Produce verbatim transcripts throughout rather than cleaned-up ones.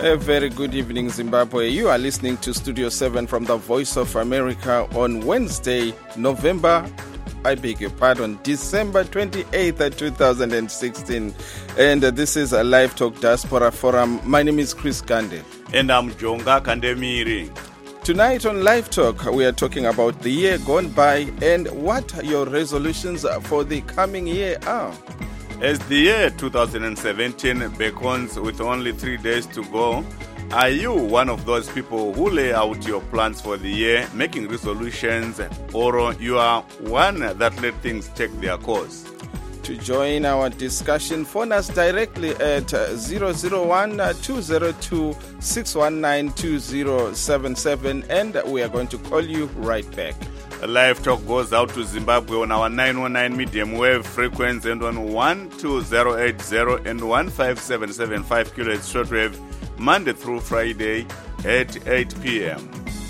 A very good evening, Zimbabwe. You are listening to Studio seven from the Voice of America on Wednesday, November, I beg your pardon, December twenty-eighth, twenty sixteen. And uh, this is a Live Talk Diaspora Forum. My name is Chris Gande. And I'm Jonga Kandemiri. Tonight on Live Talk, we are talking about the year gone by and what your resolutions for the coming year are. As the year two thousand seventeen beckons with only three days to go, are you one of those people who lay out your plans for the year, making resolutions, or you are one that let things take their course? To join our discussion, phone us directly at zero zero one, two zero two, six one nine, two zero seven seven, and we are going to call you right back. A Live Talk goes out to Zimbabwe on our nine one nine medium wave frequency and on one two zero eight zero and one five seven seven five kilohertz shortwave, Monday through Friday at eight p.m.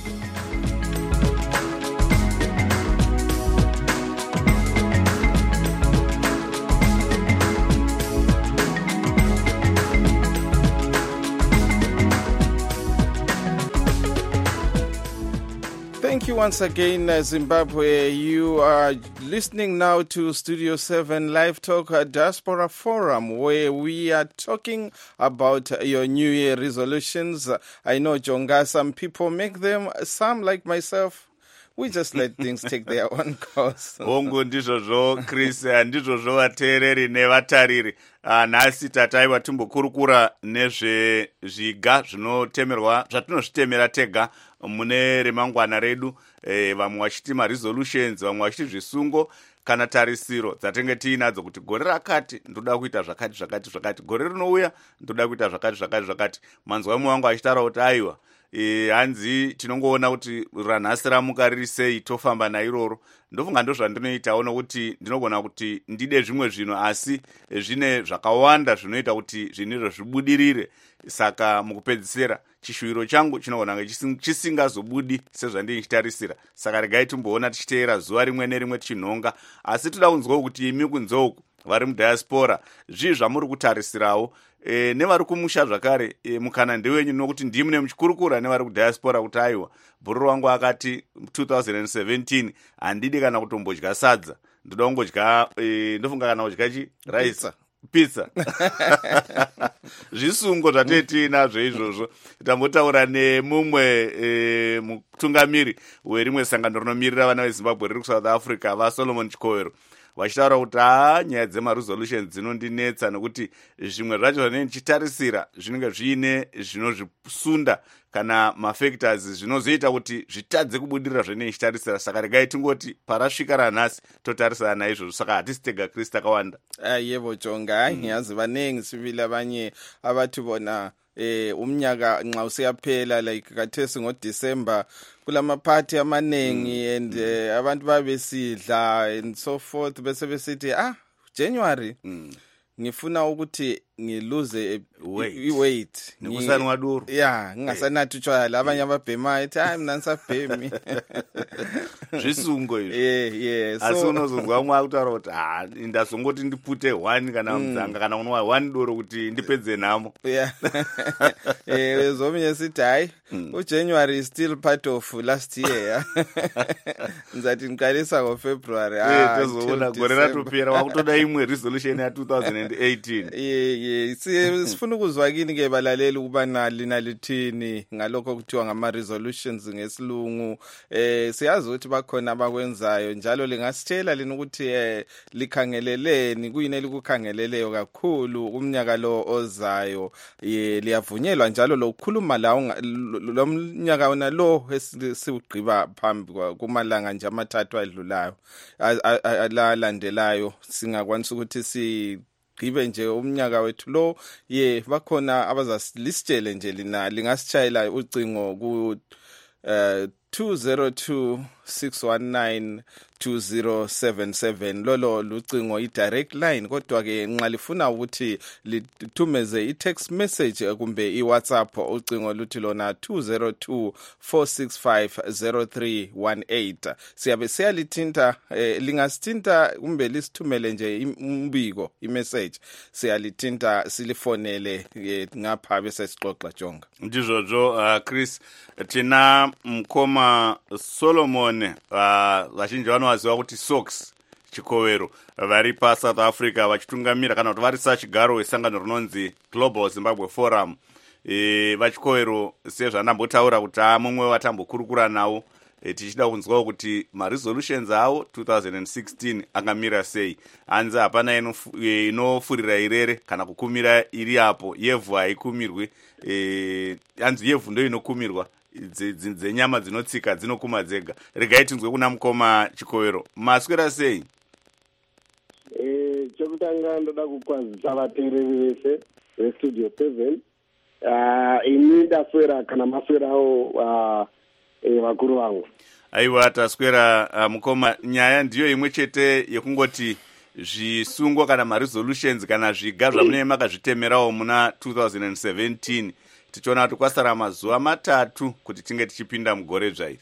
Thank you once again, uh, Zimbabwe. You are listening now to Studio seven Live Talk uh, Diaspora Forum, where we are talking about uh, your New Year resolutions. Uh, I know, Jonga, some people make them, some like myself, we just let things take their own course. Hongu ndizvozvo, Chris, ndizvozvo vateereri nevatariri. Nhasi tataiwa timbokurukura nezvezviga zvinotemerwa, zvatinozvitemera tega mune remangwana redu, eh, vamwe vachiti maresolutions, vamwe vachiti zvisungo kana tarisiro dzatenge tiinadzo kuti gore rakati ndoda kuita zvakati zvakati zvakati, gore rinouya ndoda kuita zvakati zvakati zvakati. Manzwa mumwe wangu achitaura kuti aiwa, E, hanzi tinongoona kuti ranhasi ramuka riri sei, tofamba nairoro. Ndofunga ndo zvandinoitawo nokuti ndinogona kuti ndide zvimwe zvino asi zvine zvakawanda zvinoita kuti zvinizvo zvibudirire. Saka mukupedzisira chishuwiro changu chinogona chisingazobudi sezvandichitarisira. Saka regai timboona tichiteera zuva rimwe nerimwe tichinhonga, asi toda kunzwawo kuti imi kunzouku vari mudiaspora zvii zvamuri kutarisirawo. E, nevari kumusha zvakare, e, mukana ndewenyu nokuti ndimune muchikurukura nevari kudiaspora kuti aiwa, bhururu wangu akati two thousand seventeen handidi kana kutombodya sadza, ndoda kungodya, e, ndofunga kana kudya chi rice pizza. Zvisungo zvatete nazvo izvozvo. Tambotaura nemumwe e, mutungamiri werimwe sangano rinomirira vana veZimbabwe riri kuSouth Africa, vaSolomon Chikowero, vachitaura kuti haa, nyaya dzemaresolutions dzinondinetsa nokuti zvimwe zvacho zvanenge ndichitarisira zvinenge zviine zvinozvisunda kana mafactors zvinozoita kuti zvitadze kubudirira zvanenge ndichitarisira. Saka regai tingoti parasvika ranhasi totarisana naizvozvo. Saka hatisi tega Kristu akawanda. Yebo Jonga, ngiyazi vanengi sibili abanye abathi bona eh umnyaka nxa usiyaphela, like kathesi ngoDecember kulama party amanengi mm. and uh, abantu babesidla and so forth, bese besithi ah January mm. ngifuna ukuthi ngiluze i-weight nikusani waduru, yeah, ngingasanathi utshwala. Abanye ababhemayo ethi hayi mina ngisabhemi zvisungo izvo. Yeah, yeah. So asi unozonzwa mwa kutaura kuti ah ndazongoti ndipute one kana mdzanga kana unwa one doro kuti ndipedze nhamo. Yeah. Eh zomnye sithi hayi uJanuary is still part of last year. Nzathi ngiqalisa ngoFebruary. Ah tozoona gore ratopera wakutoda imwe resolution ya two thousand eighteen. Yeah, yeah. Sifuna ukuzwa kini ke balaleli ukuba nali nalithini ngalokho kuthiwa ngama resolutions ngesilungu. Eh siyazi ukuthi bakhona abakwenzayo, njalo lingasitshela lina ukuthi eh likhangeleleni, kuyini elikukhangeleleyo kakhulu umnyaka lo ozayo. Ye liyavunyelwa njalo lokukhuluma la lo mnyaka wona lo esiwugqiba phambi kumalanga nje amathathu adlulayo alandelayo, singakwanisa ukuthi si gibe nje umnyaka wethu lo. Ye bakhona abazasilistele nje lina lingasitshayela ucingo ku uh, two zero two, six one nine two zero seven seven. Lolo lucingo i-direct line, kodwa ke nxa lifuna ukuthi lithumeze i-text message kumbe i-WhatsApp, ucingo luthi lona two zero two four six five zero three one eight. Siyabe siyalithinta, eh, lingasithinta kumbe lisithumele nje umbiko, i-message, siyalithinta silifonele eh, ngapha bese sixoxa jonga. Ndizvozo uh, Chris, tina mkoma Solomon uh, vazhinji vanovaziva kuti Sox Chikovero vari paSouth Africa vachitungamira kana kuti vari sachigaro wesangano rinonzi Global Zimbabwe Forum. E, vachikovero sezvandambotaura kuti mumwe watambokurukura nawo, e, tichida kunzwawo kuti maresolutions avo two thousand sixteen akamira sei. Hanzi hapana inofurira e, irere kana kukumira iri apo, yevhu haikumirwi, e, hanzi yevhu ndo inokumirwa, dzenyama dzinotsika dzinokuma dzega. Regai tinzwe kuna mukoma Chikovero, maswera sei? Eh, chokutanga ndoda kukwazisa vateereri vese vestudio seven. Uh, ini ndaswera kana maswerawo uh, eh, vakuru vangu. Aiwa, taswera uh, mukoma. Nyaya ndiyo imwe chete yekungoti zvisungo kana maresolutions kana zviga zvamunenge makazvitemerawo muna two thousand seventeen. Tichiona kuti kwasara mazuva matatu kuti tinge tichipinda mugore dzvairi.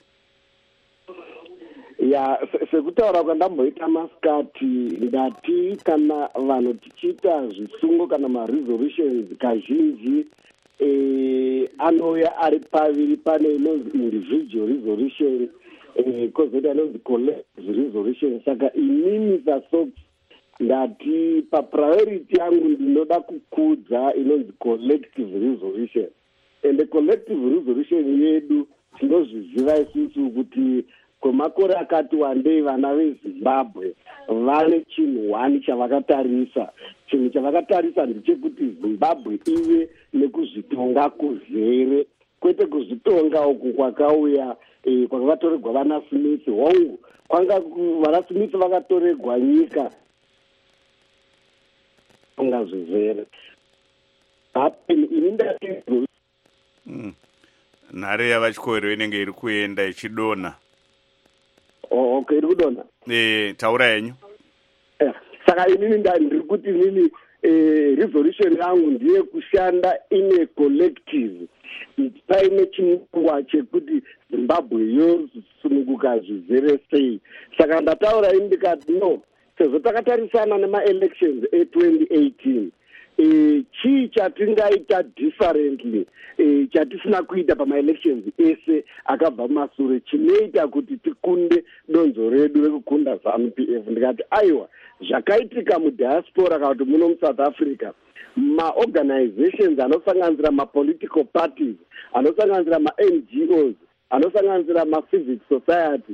Ya, sekutaura kwandamboita masikati, ndati kana vanhu tichiita zvisungo kana maresolutions kazhinji eh, anouya ari paviri, pane inonzi individual resolution, eh, kozoita inonzi collective resolution. Saka inini saSox ndati papriority yangu ndinoda kukudza inonzi collective resolution. And the collective resolution yedu tinozviziva isusu kuti kwemakore akati wandei vana veZimbabwe vane chinhu one chavakatarisa. Chinhu chavakatarisa ndechekuti Zimbabwe ive nekuzvitonga kuzere, kwete kuzvitonga uku kwakauya eh, kwakatoregwa vana Smith. Hongu kwanga vana Smith vakatoregwa nyika tonga zvizere. Hapeni ini ndati mm. Nhare yavachikovero inenge iri kuenda ichidona. Oh, okay, iri kudona. Eh, taura yenyu. Eh, saka inini ndiri kuti inini eh, resolution yangu ndiye kushanda ine collective. Paine chinangwa chekuti Zimbabwe yosununguka zvizere sei. Saka ndataura ini ndikati no, sezvo takatarisana nema-elections e-twenty eighteen. Eh, chii chatingaita differently, eh, chatisina kuita pama-elections ese akabva masure chinoita kuti tikunde donzo redu rekukunda ZANU P F. Ndikati aiwa, zvakaitika mudiaspora kana kuti muno muSouth Africa, ma-organizations anosanganisira ma-political parties, anosanganisira ma-N G Os, anosanganisira ma-civic society,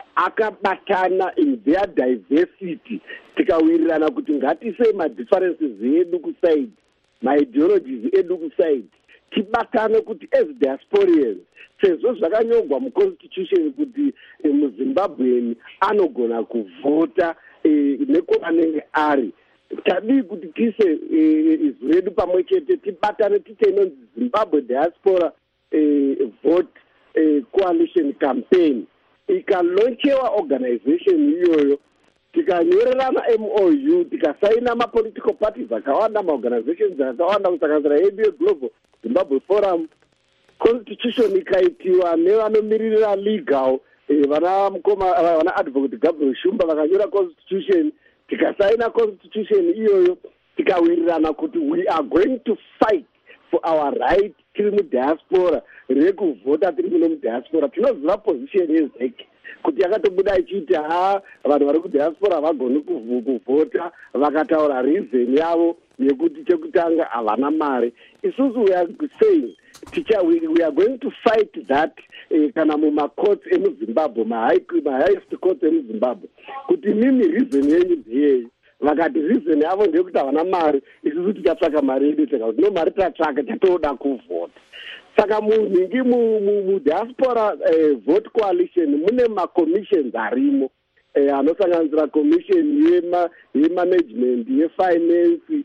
akabatana in their diversity, tikawirirana kuti ngatisei ma-differences edu kuside, ma-ideologies edu kuside, tibatane kuti as diasporians, sezvo zvakanyogwa muconstitution kuti eh, muZimbabweni anogona kuvhota eh, nekwanenge ari. Tadii kuti tise eh, izwi redu pamwe chete, tibatane tite inonzi Zimbabwe Diaspora eh, Vote eh, Coalition Campaign. Ikalonchewa organization iyoyo, tikanyorerana M O U, tikasaina ma-political parties akawanda, ma-organizations akawanda, kusanganisira yedu yeGlobal Zimbabwe Forum, constitution ikaitiwa nevanomirira legal, eh, vana mukoma vana advocate Gabriel Shumba vakanyora constitution, tikasaina constitution iyoyo, tikawirirana kuti we are going to fight for our right tiri mudiaspora, rekuvhota tiri muno mudiaspora. Tinoziva position yeZEC kuti yakatobuda ichiti ha vanhu vari kudiaspora havagoni kuvhota, vakataura reason yavo yekuti chekutanga havana mari. Isusu we are saying teacher, we, we are going to fight that eh, kana mumacourts emuZimbabwe, ma-highest courts emuZimbabwe, kuti mimi reason yenyu ndiyei. Vakati reason yavo ndeyekuti havana mari, isusu tichatsvaka mari yedu tega kuti no mari tatsvaka tatoda kuvhota. Saka munhingi mudiaspora eh, vote coalition mune ma-commissions arimo, eh, anosanganisira commission yema yemanagement, yefinance,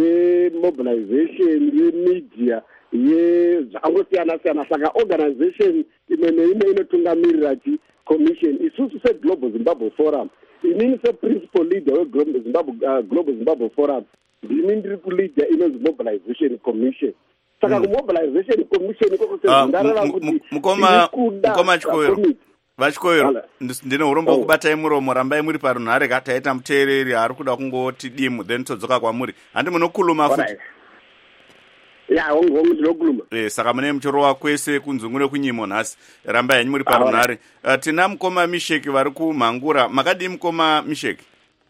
yemobilization, yemedia, ye zvangosiyana siyana. Saka organization imwe neimwe inotungamirira chi Commission isusu se-Global Zimbabwe Forum inini se-principal leader we-Global Zimbabwe, uh, Global Zimbabwe Forum ndini ndiri kuleader inonzi Mobilization Commission saka Mm. ku-Mobilization Commission ikoko Ah, sezindarara m- m- kuti mukoma- kuda mukoma Chikoero. vachikoero Hala. ndine urombo Oh. kubatai muromo rambai muri parunhare kataita muteereri ari kuda kungoti dimu then todzoka kwamuri handi munokuluma futi Alright. ya hongu hongu ndinokuluma Eh, saka mune muchorowa kwese kunzungure kunyimo nhasi rambai henyu muri parunhare uh, tina mukoma misheki vari kumhangura makadii mukoma misheki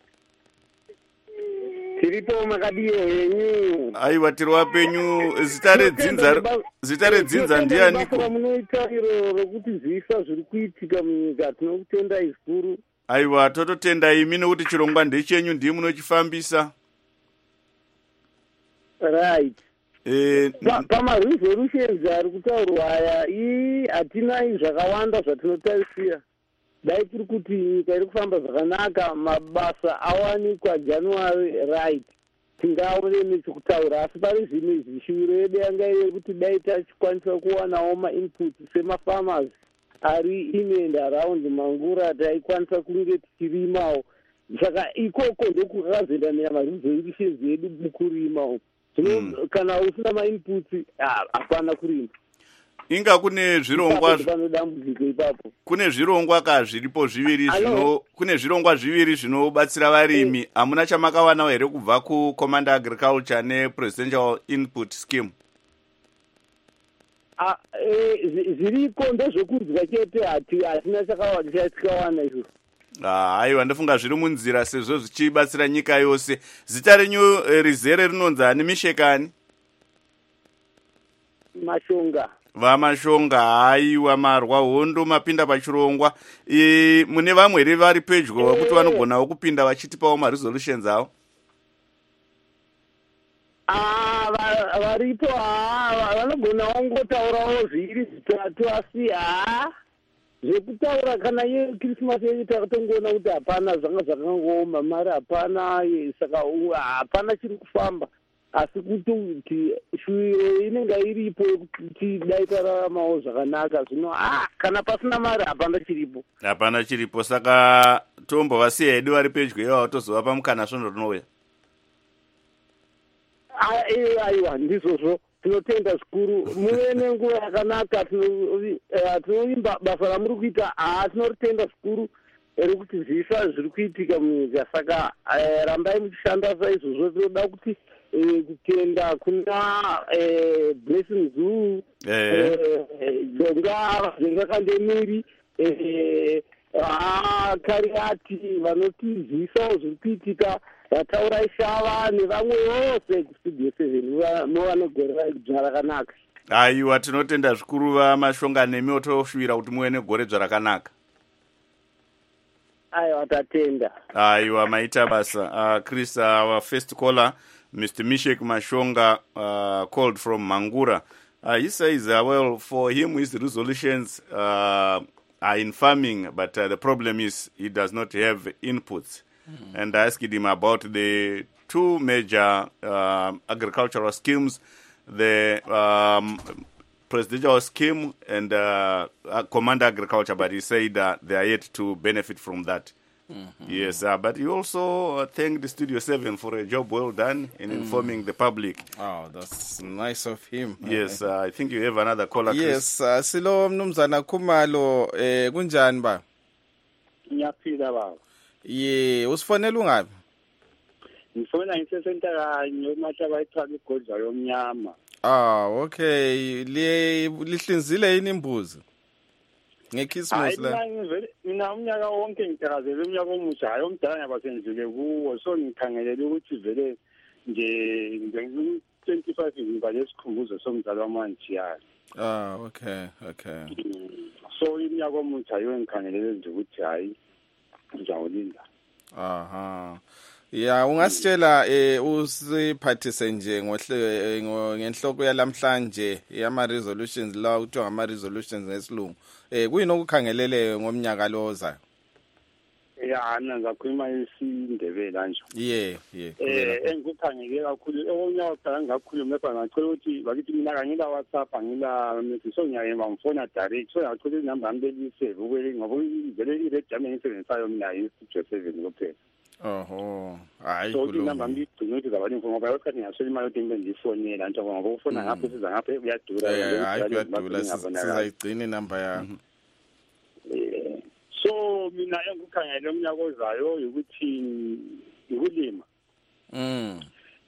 tiripo makadiye henyu aiwa tiri wapenyu zita redzinza zita redzinza ndianiko basa munoita iro rokuti zisa zviri kuitika munyika tinokutendai zvikuru aiwa tototenda imi nekuti chirongwa ndechenyu ndii munochifambisa right Eh, Pa- pamaresolutions ari kutaurwa aya ii hatinai zvakawanda zvatinotarisira dai tiri kuti nyika iri kufamba zvakanaka mabasa awanikwa january right tingaone nechekutaura asi pari zvino izvi shuviro yedu yanga iri kuti dai tachikwanisa kuwanawo mainput semafarmers ari in and around mangura taikwanisa kunge tichirimawo saka ikoko ndokukakazoendanira maresolutions edu mukurimawo zvino Mm. kana usina mainputs hapana kurima inga kune zvirongwa pano dambudziko ipapo kune zvirongwa ka zviripo zviviri Alo. zvino kune zvirongwa zviviri zvinobatsira varimi hamuna chamakawanawo here kubva kucommand agriculture nepresidential input scheme Ah, eh, zi- zviriko ndezvekudya chete hati hatina chakawana izvo Ah, aiwa ndofunga zviri munzira sezvo zvichibatsira nyika yose zita renyu eh, rizere rinonzani mishekani mashonga vamashonga aiwa marwa hondo mapinda pachirongwa e, mune vamwe here vari pedyo kuti vanogonawo kupinda vachitipawo maresolutions avo Ah, va- varipo haa vanogona wangotaurawo zviri zvitatu asi haa zvekutaura kana ye krismasi yedu takatongoona kuti hapana zvanga zvakangooma mari hapana ye- saka u- hapana chiri kufamba asi kuti shuviro inenge iripo yekuti dai tararamawo zvakanaka zvino ah kana pasina mari hapana chiripo hapana chiripo saka tombovasiya hedu vari pedyo ivavo tozovapa mukana svondo rinouya Ah, eh, aiwa ndizvozvo tinotenda zvikuru muve nenguva yakanaka tino- eh, tinovimba basa ramuri kuita haa tinoritenda zvikuru rekuti zvisa zviri kuitika munyika saka eh, rambai muchishanda saizvozvo tinoda kuti eh, kutenda kuna eh, blessing zoo Eh. donga vazenga kandemiri eh, ah, kariati vanotizivisawo zviri kuitika vataurai shava nevamwe vose kustudio seven movanogorera dzva rakanaka aiwa tinotenda zvikuru vamashonga nemiwo toshuvira kuti muve negore dzvarakanaka aiwa tatenda aiwa maita basa uh, chris uh, our first caller Mister Mishek Mashonga uh, called from Mangura. Uh, he says, uh, well, for him, his resolutions uh, are in farming, but uh, the problem is he does not have inputs. Mm-hmm. And I asked him about the two major uh, agricultural schemes, the um, presidential scheme and uh, uh, command agriculture, but he said uh, they are yet to benefit from that. Mm-hmm. Yes, uh, but he also uh, thanked Studio seven for a job well done in mm. informing the public. Oh, that's nice of him. Yes, uh, I think you have another caller. Yes, uh, silo mnumzana Khumalo eh kunjani ba? Ngiyaphila baba. Ye, usifonela ungapi? Ngifona ngisesenta kanye umathi abayithatha igodla yomnyama. Ah, okay. Le lihlinzile yini imbuzi? Ngekhismus la. Hayi ngivele mina umnyaka wonke ngithakazela umnyaka omusha hayi omdala ngiyabasenzile kuwo so ngikhangelele ukuthi vele nje nge twenty-five ngiba lesikhumbuzo somdala wamanje yayo. Ah, okay, okay. So iminyaka omusha yo ngikhangelele nje ukuthi hayi ngizawulinda. Aha. Ya, ungasitshela eh usiphathise nje ngohle ngenhloko yalamhlanje yama resolutions la kuthiwa ngama resolutions ngesilungu. Eh kuyini okukhangelele ngomnyaka lo ozayo? ya mina ngizakhuluma isiNdebele nje yeah yeah eh engikukhangeke kakhulu onyaka oqala ngakhuluma lapha ngacela ukuthi bakithi mina kangila WhatsApp angila message sonyaye bangifona direct so ngacela inamba yami belise ukube ngoba vele ile jam engisebenzisayo mina yi-studio seven kuphela. Oho hayi so inamba yami igcina ukuthi zabanye ngoba bayoqhathi ngasho imali yodinga ngiyifonela nje ngoba ufona ngapha siza ngapha uyadura hayi kuyadura sizayigcina inamba yakho. So mina engikukhangela umnyaka ozayo ukuthi ukulima. Mm.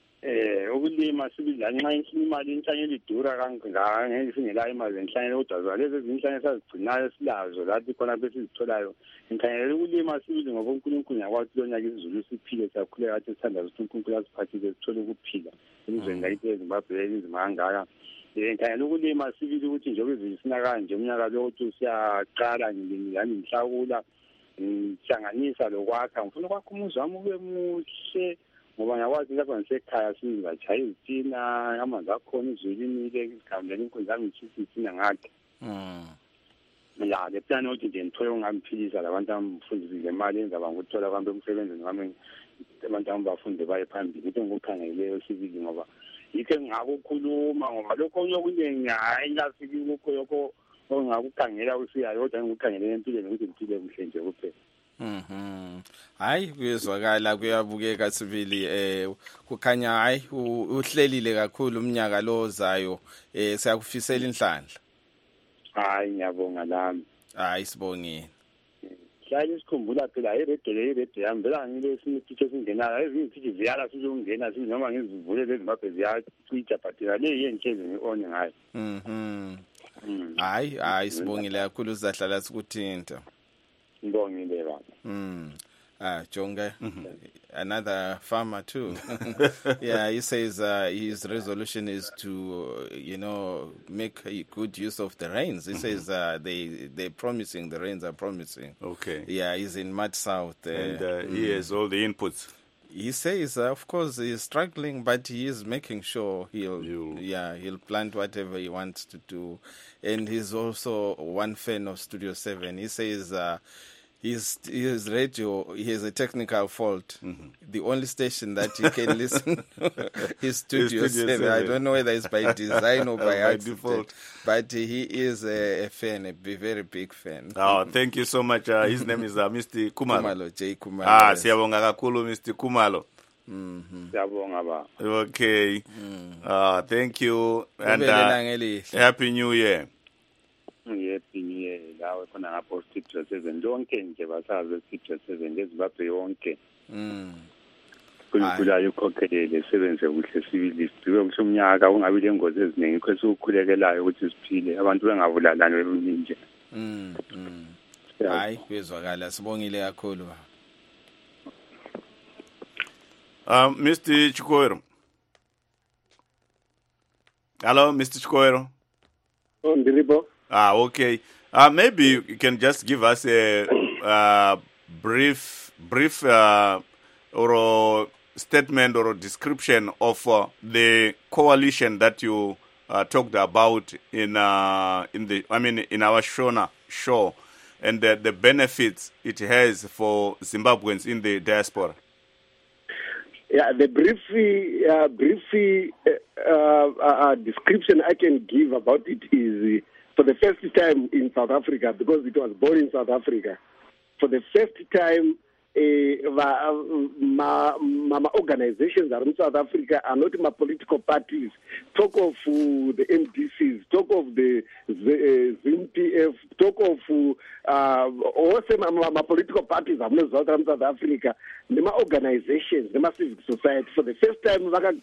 Eh ukulima sibidla nxa imali inhlanyelo idura kangaka ngeke singela imali enhlanyelo kodwa lezi ezinhlanyelo sazigcinayo silazo lapho khona bese sizitholayo. Ngikhangela ukulima sibili ngoba uNkulunkulu yakwathi lonyaka izulu siphile siyakhuleka athi sithanda ukuthi uNkulunkulu asiphathise sithole ukuphila emizweni ngakithi eZimbabwe elizima kangaka. Ngikhangela ukulima sibili ukuthi njengoba izulu sina kanje umnyaka lo ukuthi siyaqala ngilani ngihlakula ngihlanganisa lokwakha ngifuna ukwakha umuzi wami ube muhle ngoba ngiyakwazi lapha ngisekhaya sizachaya izitina amanzi akhona izulu linile ngihambela inkundla yami ngishisa izitina ngakhe. Mm. Ya le plan ukuthi nje ngithole ungamphilisa labantu abafundisile imali engizaba nguthola kwambe umsebenzi ngami abantu abafunde baye phambili into ngikukhangeleyo sibili ngoba yikho ngakukhuluma ngoba lokho okuningi hayi ngafiki ukho yokho ongakukhangela usiyayo kodwa ngikukhangele empilweni ukuthi ngiphile kuhle nje kuphela. Mhm. Hayi kuyezwakala kuyabukeka sibili eh kukhanya hayi uhlelile kakhulu umnyaka lo ozayo eh siyakufisela inhlanhla. Hayi ngiyabonga lami. Hayi sibongile. Hlala isikhumbula phela iredio le iredio yami vela ngile sinithithi singenayo ezinye izithi ziyala sizongena sithi noma ngizivule lezi maphe ziyacitsha but le yenhlezi ngione ngayo. Mhm. Hayi hayi sibongile kakhulu uzahlala sikuthinta. Ngibongile baba. Mm. Ah, Jonga, mm-hmm. another farmer too. Yeah, he says uh, his resolution is to, uh, you know, make good use of the rains. He mm-hmm. says uh, they they're promising, the rains are promising. Okay. Yeah, he's in Mud South. Uh, and uh, mm. he has all the inputs. He says, uh, of course, he's struggling, but he is making sure he'll, You'll... yeah, he'll plant whatever he wants to do. And he's also one fan of Studio seven. He says, uh, His, his radio, he has a technical fault. Mm-hmm. The only station that he can listen to is Studio, Studio seven. seven. I don't know whether it's by design or by, by accident, default. But he is a, a fan, a very big fan. Oh, thank you so much. Uh, his name is uh, Mister Kumalo. Kumalo, J. Kumalo. Ah, siyabonga kakhulu Mister Kumalo. Mhm. Siyabonga ba. Okay. Mm. Uh, thank you and uh, Happy New Year. Happy New Year. Lawe khona ngapho Studio seven lonke nje basazi Studio seven leZimbabwe yonke. Mm. Kunkula yokhokelele sebenze kuhle sibili sibe kusomnyaka ungabi lengozi eziningi kwese ukukhulekelayo ukuthi siphile abantu bengavulalani beminje. Mm. Hayi kuyezwakala sibongile kakhulu. Um Mister Chikoero. Hello Mister Chikoero. Oh ndiripo. Ah, okay. Uh, maybe you can just give us a uh, brief, brief uh, or a statement or a description of uh, the coalition that you uh, talked about in uh, in the, I mean, in our Shona show, and the, the benefits it has for Zimbabweans in the diaspora. Yeah, the brief, uh, brief uh, uh, description I can give about it is. Uh, For the first time in South Africa, because it was born in South Africa, for the first time, uh, my, my organizations are in South Africa are not my political parties. Talk of uh, the M D Cs, talk of the Z M P F, talk of uh, also my, my political parties are in South Africa. My organizations, my civic society, for the first time,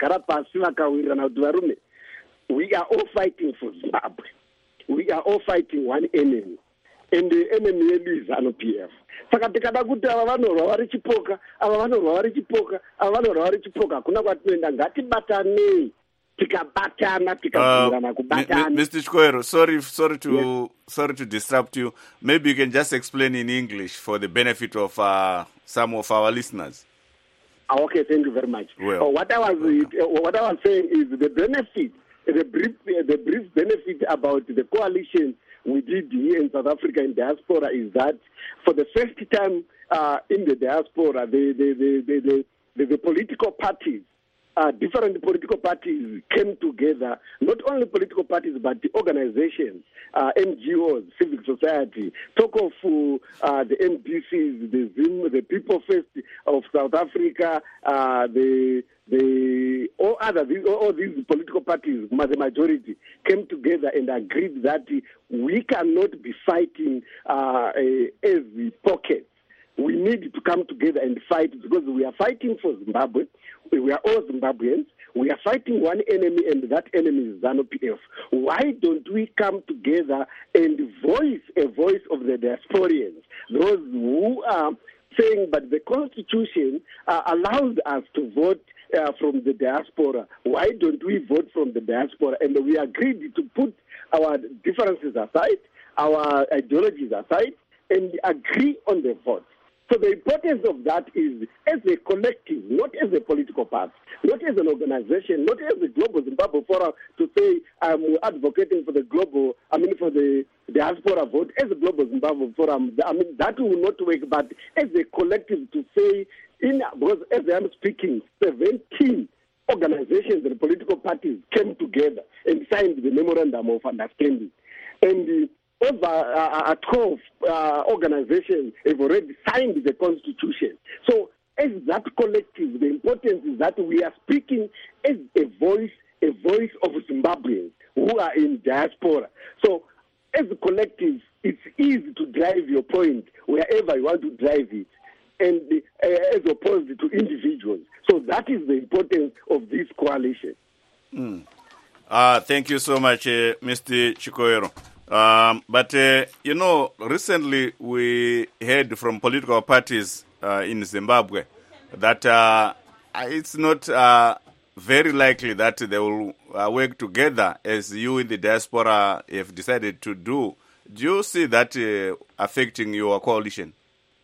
we are all fighting for Zimbabwe. We are all fighting one enemy, and the enemy is ZANU P F. Saka tikada kuti ava vanorwa vari chipoka, ava vanorwa vari chipoka, ava vanorwa vari chipoka. Kuna kwatinoenda ngatibatanei, tikabatana, tikabvunzana kubatana. Mister Chikoero, sorry, sorry to, yes. sorry to disrupt you. Maybe you can just explain in English for the benefit of uh, some of our listeners. Okay, thank you very much. Well, uh, what I was, uh, what I was saying is the benefit. The brief, the brief benefit about the coalition we did here in South Africa in diaspora is that for the first time uh, in the diaspora, the the the the, the, the, the political parties, uh, different political parties came together. Not only political parties, but the organizations, uh, N G Os, civic society. Talk of uh, the M D Cs, the Zim, the People First of South Africa, uh, the the all other these, all these political parties, the majority, came together and agreed that we cannot be fighting uh, as pockets. We need to come together and fight because we are fighting for Zimbabwe. We are all Zimbabweans. We are fighting one enemy, and that enemy is ZANU-P F. Why don't we come together and voice a voice of the diasporians, those who are saying, but the Constitution uh, allows us to vote uh, from the diaspora. Why don't we vote from the diaspora? And we agreed to put our differences aside, our ideologies aside, and agree on the vote. So the importance of that is as a collective, not as a political party, not as an organization, not as a Global Zimbabwe Forum to say I'm advocating for the global, I mean for the diaspora vote, as a Global Zimbabwe Forum, I mean that will not work, but as a collective to say, in because as I'm speaking, seventeen organizations and political parties came together and signed the Memorandum of Understanding. And uh, over uh, twelve uh, organizations have already signed the Constitution. So as that collective, the importance is that we are speaking as a voice, a voice of Zimbabweans who are in diaspora. So as a collective, it's easy to drive your point wherever you want to drive it, and uh, as opposed to individuals. So that is the importance of this coalition. Mm. Uh, thank you so much, uh, Mister Chikoero. Um, but, uh, you know, recently we heard from political parties uh, in Zimbabwe that uh, it's not uh, very likely that they will uh, work together as you in the diaspora have decided to do. Do you see that uh, affecting your coalition?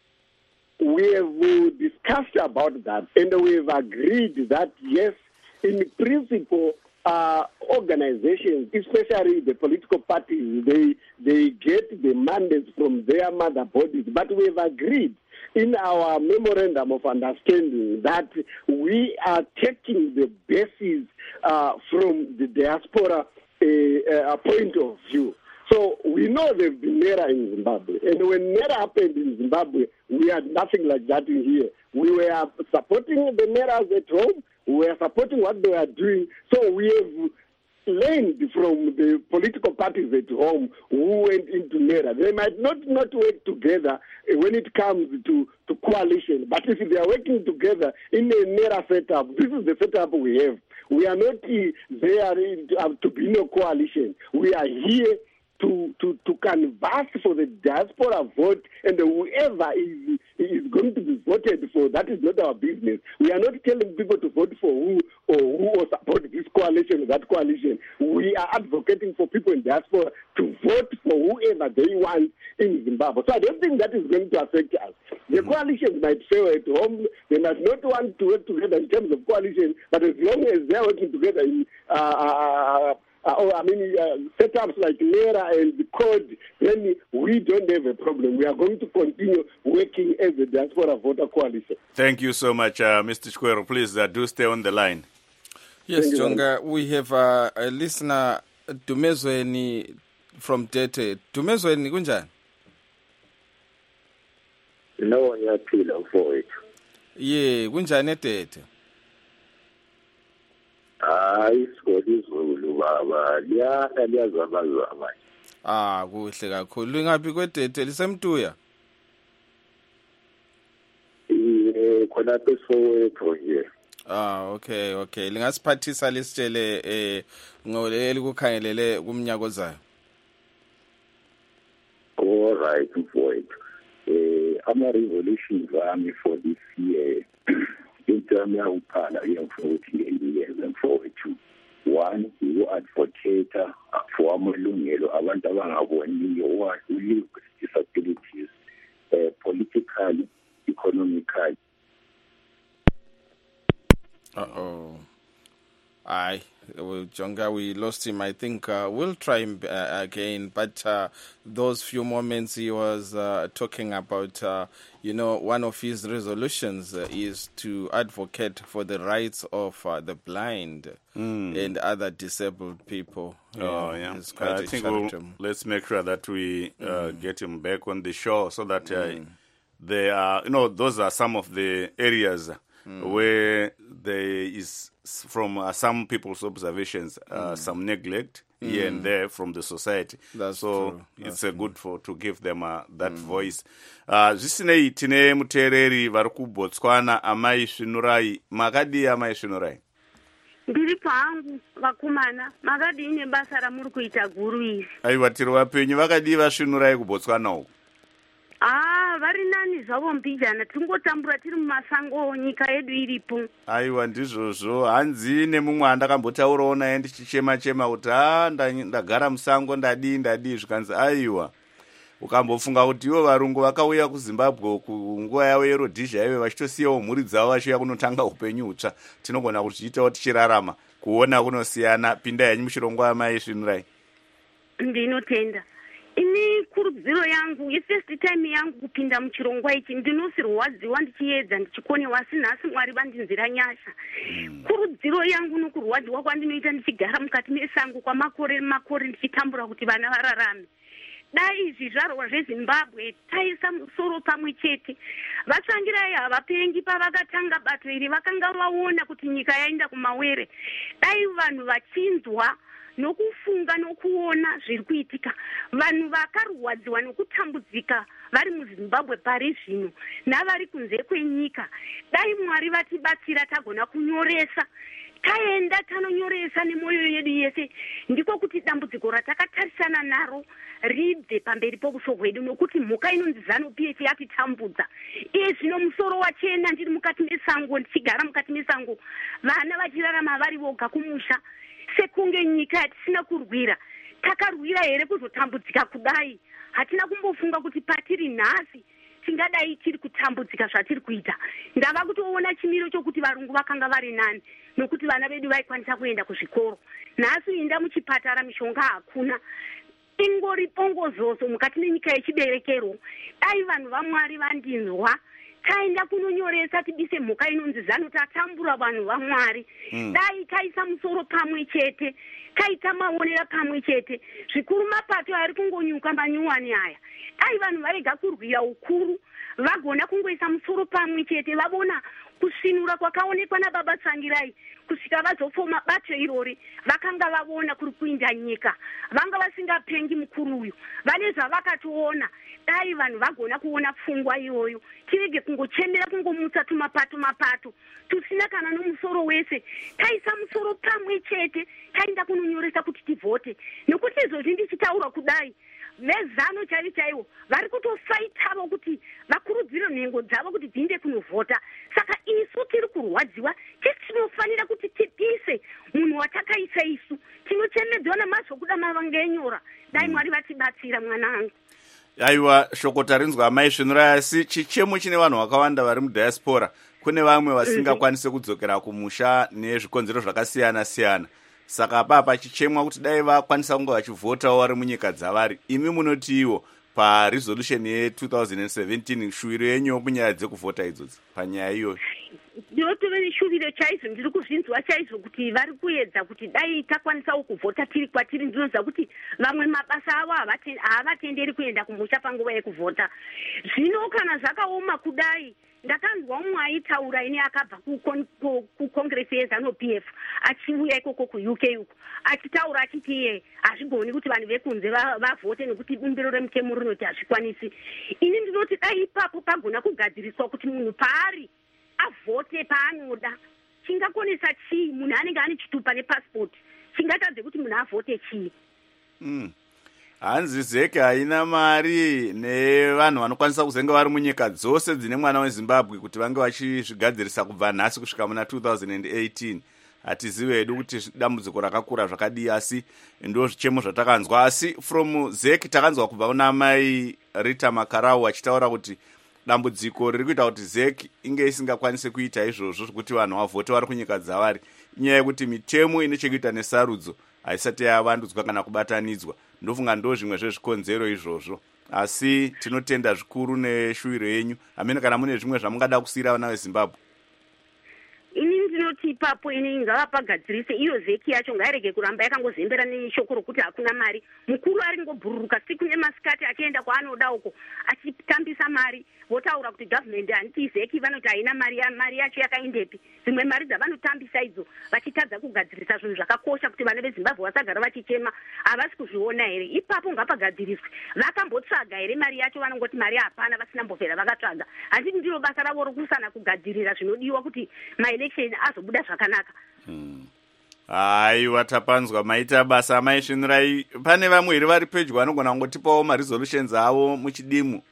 We have uh, discussed about that, and we have agreed that, yes, in principle, Uh, organizations, especially the political parties, they they get the mandates from their mother bodies. But we have agreed in our memorandum of understanding that we are taking the basis uh, from the diaspora uh, uh, point of view. So we know there have been NERA in Zimbabwe. And when NERA happened in Zimbabwe, we had nothing like that in here. We were supporting the NERAs at home. We are supporting what they are doing. So we have learned from the political parties at home who went into NERA. They might not, not work together when it comes to, to coalition. But if they are working together in a NERA setup, this is the setup we have. We are not there to be no coalition. We are here to, to, to canvass for the diaspora vote, and whoever is, is going to be voted for, that is not our business. We are not telling people to vote for who or who or support this coalition or that coalition. We are advocating for people in diaspora to vote for whoever they want in Zimbabwe. So I don't think that is going to affect us. The mm-hmm. coalitions might fail at home. They might not want to work together in terms of coalition, but as long as they are working together in uh, uh, Uh, oh, I mean, uh, setups like NERA and the code, then we don't have a problem. We are going to continue working as a diaspora voter coalition. Thank you so much, uh, Mister Chikoero. Please uh, do stay on the line. Yes, Jonga, we have uh, a listener, Dumezweni from Tete. Dumezweni, kunjani? No, ngiyaphila mfowethu. Ye, kunjani eTete? Hayi isigodi izulu baba liyana liyazabazaba. Ah kuhle kakhulu. Lingapi kweTete lisemtuya? Eh khona pesowethu nje. Ah okay okay. Lingasiphathisa lisitshele eh ngoleli kukhangelele kumnyaka ozayo. All right mfowethu. Eh ama revolutions ami for this year. Intami yakuphala ngiyafuna ukuthi ngiyenzele mfowethu. One, you advocate for amalungelo abantu abangaboniyo who live with disabilities, uh, politically, economically. Uh-oh. Aye, well, Jonga, we lost him. I think uh, we'll try him uh, again. But uh, those few moments he was uh, talking about, uh, you know, one of his resolutions uh, is to advocate for the rights of uh, the blind mm. and other disabled people. Oh, yeah. It's quite uh, I think we'll, let's make sure that we uh, mm. get him back on the show so that uh, mm. they are, you know, those are some of the areas mm. where there is, from uh, some people's observations, uh, mm. some neglect mm. here and there from the society. That's so true. It's That's uh, good for to give them uh, that mm. voice. Zvisinei tine muteereri vari kuBotswana, Amai Svinurai. Makadi Amai Svinurai? Ndiri pangu vakomana makadini basa ramuri kuita guru iri. Aiwa, tiri vapenyu vakadii vaSvinurai kuBotswana uku? Ah, vari nani zvavo mbijana, tingotambura tiri mumasango nyika yedu iripo. Aiwa, ndizvozvo. Hanzi nemumwe andakambotaurawo naye ndichichema chema kuti ah ndagara musango ndadii ndadii zvikanzi aiwa. Ukambofunga kuti ivo varungu vakauya kuZimbabwe kunguva yavo yeRhodesia ive vachitosiyawo mhuri dzavo vachiuya kunotanga upenyu hutsva. Tinogona kuchiitawo tichirarama kuona kunosiyana. Pinda yanyu muchirongo Amai Svinurai. Ndinotenda. Ini kurudziro yangu ifirst time yangu kupinda muchirongwa ichi ndinosirwadziwa ndichiedza ndichikonewa sinhasi Mwari vandinzira nyasha. Mm. Kurudziro yangu nokurwadziwa kwandinoita ndichigara mukati mesango kwamakore makore ndichitambura kuti vana vararame. Dai zvizvarwa zveZimbabwe taisa musoro pamwe chete. Vatsvangirai havapengi pavakatanga bato iri vakanga vaona kuti nyika yaenda kumawere. Dai vanhu vachinzwa nokufunga nokuona zviri kuitika, vanhu vakarwadziwa nokutambudzika vari muZimbabwe pari zvino navari kunze kwenyika, dai Mwari vatibatsira tagona kunyoresa, taenda tanonyoresa nemwoyo yedu yese, ndiko kuti dambudziko ratakatarisana naro ribve pamberi pokuso hwedu, nokuti mhuka inonzi ZANU-P F yatitambudza. Iye zvino musoro wachena ndiri mukati mesango, ndichigara mukati mesango, vana vachirarama vari voga kumusha. Sekunge nyika yatisina kurwira, takarwira here kuzotambudzika kudai. Hatina kumbofunga kuti patiri nhasi tingadai tiri kutambudzika zvatiri kuita. Ndava kutoona chimiro chokuti varungu vakanga vari nani, nokuti vana vedu vaikwanisa kuenda kuzvikoro. Nhasi inda muchipatara mishonga hakuna. Ingori pongozozo mukati menyika yechiberekero. Dai vanhu vaMwari vandinzwa, taenda kunonyoresa tibise mhuka inonzi ZANU, tatambura vanhu vaMwari. Mm. Dai taisa musoro pamwe chete, taita maonera pamwe chete, zvikuru mapato ari kungonyuka manyuwani aya. Dai vanhu varega kurwira ukuru, vagona kungoisa musoro pamwe chete, vabona kusvinura kwakaonekwa naBaba Tsangirai kusvika vazofoma bato irori, vakanga vavona kuri kuinda nyika, vanga vasingapengi mukuru uyu, vane zvavakatoona. Dai vanhu vagona kuona pfungwa iyoyo, tirege kungochemera kungomutsa tumapato mapato tusina kana nomusoro wese, taisa musoro pamwe chete, taenda kunonyoresa kuti tivhote. Nokuti izvozvi ndichitaura kudai, vezano chaivo chaivo vari kutofaitavo kuti vakurudzire nhengo dzavo kuti dziende kunovhota. Saka isu tiri kurwadziwa, tinofanira kuti tipise munhu watakaisa isu, tinochemedzwa namazvokuda mavangenyora. Dai Mwari vatibatsira mwanangu. Aiwa, shoko tarinzwa Amai Svinurai, asi chichemo chine vanhu vakawanda vari mudiaspora. Kune vamwe vasingakwanise kudzokera kumusha nezvikonzero zvakasiyana siyana. Saka papa chichemwa kuti dai vakwanisa kunge vachivhotawo vari munyika dzavari. Imi munoti iwo paresolution ye-twenty seventeen shuwiro yenyu munyaya dzekuvhota idzodzi panyaya iyoyo? Ndinotove neshuviro chaizvo, ndiri kuzvinzwa chaizvo kuti vari kuedza kuti dai takwanisawo kuvhota tiri kwatiri. Ndinoziva kuti vamwe mabasa avo havatenderi kuenda kumusha panguva yekuvhota. Zvino kana zvakaoma kudai, ndakanzwa umwe aitaura ine akabva kukongresi yeZANU-P F achiuya ikoko kuU K uko achitaura achiti iye hazvigoni kuti vanhu vekunze vavhote nekuti bumbiro remutemo rinoti hazvikwanisi. Ini ndinoti dai ipapo pagona kugadziriswa kuti munhu paari avhote paanoda. Chingakonesa chii? Munhu anenge ane chitupa nepasipoti, chingatadze kuti munhu avhote chii? Mm. Hanzi ZEC haina mari nevanhu vanokwanisa kuzenge vari munyika dzose dzine mwana weZimbabwe kuti vange vachizvigadzirisa kubva nhasi kusvika muna twenty eighteen. Hatizivi hedu kuti dambudziko rakakura zvakadii, asi ndo zvichemo zvatakanzwa. Asi from ZEC takanzwa kubva kuna Mai Rita Makarau achitaura kuti dambudziko riri kuita kuti ZEC inge isingakwanise kuita izvozvo zvokuti vanhu vavhote vari kunyika dzavari inyaya yekuti mitemo ine chekuita nesarudzo haisati yavandudzwa kana kubatanidzwa. Ndofunga ndo zvimwe zvezvikonzero izvozvo, asi tinotenda zvikuru neshuwiro yenyu. Amene kana mune zvimwe zvamungada kusiyira vana veZimbabwe? Ini ndinoti ipapo ini ngavapagadzirise iyo vheki yacho ngairege kuramba yakangozembera neshoko rokuti hakuna mari. Mukuru aringobhururuka siku nemasikati achienda kwaanoda uko achitambisa mari, votaura kuti gavhmendi handiti vheki, vanoti haina mari, mari yacho yakaendepi. Dzimwe mari dzavanotambisa idzo vachitadza kugadzirisa zvinhu zvakakosha kuti vana veZimbabwe vasagara vachichema havasi kuzviona here. Ipapo ngapagadziriswe. Vakambotsvaga here mari yacho? Vanongoti mari hapana, vasina mbovhera vakatsvaga. Handiti ndiro basa ravo rokusana kugadzirira zvinodiwa kuti maelection azobuda zvakanaka. Hmm. Aiwa, tapanzwa. Maita basa amaisvinurai. Pane vamwe here vari pedyo vanogona kungotipawo maresolutions avo muchidimu?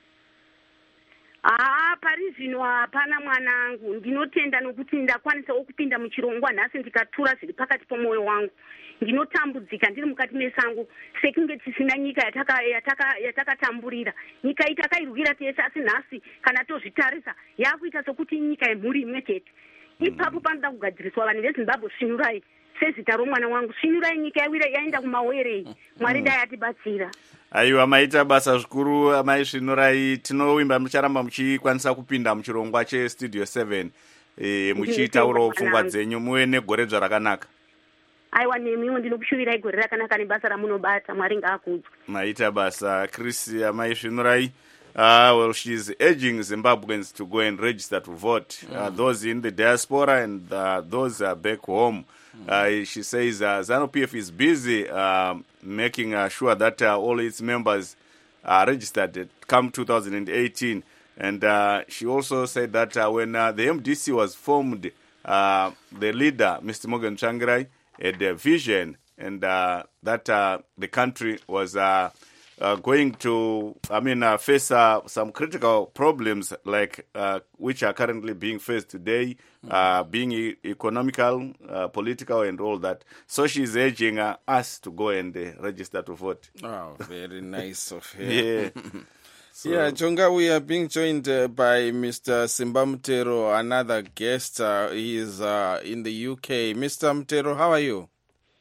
Ah, pari zvino hapana mwanangu. Ndinotenda nokuti ndakwanisawo kupinda muchirongwa nhasi ndikatura zviri pakati pomwoyo wangu. Ndinotambudzika ndiri mukati mesango sekunge tisina nyika yataka yataka yatakatamburira. Nyika itakairwira tese, asi nhasi kana tozvitarisa yakuita sokuti nyika yemhuri imwe chete. Ipapo panoda kugadziriswa vanhu veZimbabwe. Svinurai sezita romwana wangu, svinurai, nyika yawira yaenda kumawerei. Mwari dai atibatsira. Aiwa, maita basa zvikuru amai Svinurai. Tinovimba mucharamba muchikwanisa kupinda muchirongwa chestudio seven e, muchiitaurawo pfungwa dzenyu. Muve negore rakanaka. Aiwa, nemiwo ndinokushuvirai gore rakanaka nebasa ramunobata. Mwari ngaakudzwe. Maita basa. Chris, amai Svinurai. Uh, well, she's urging Zimbabweans to go and register to vote. Mm. Uh, those in the diaspora and uh, those uh, back home. Mm. Uh, she says uh, ZANU-P F is busy uh, making uh, sure that uh, all its members are registered come two thousand eighteen. And uh, she also said that uh, when uh, the M D C was formed, uh, the leader, Mister Morgan Tsvangirai, had a vision, and uh, that uh, the country was uh, uh, going to, I mean, uh, face uh, some critical problems like uh, which are currently being faced today, mm. uh, being e- economical, uh, political, and all that. So she's urging uh, us to go and uh, register to vote. Oh, very nice of her. Yeah. So, yeah, Jonga, we are being joined uh, by Mister Simba Mutero, another guest. Uh, he is uh, in the U K. Mister Mutero, how are you?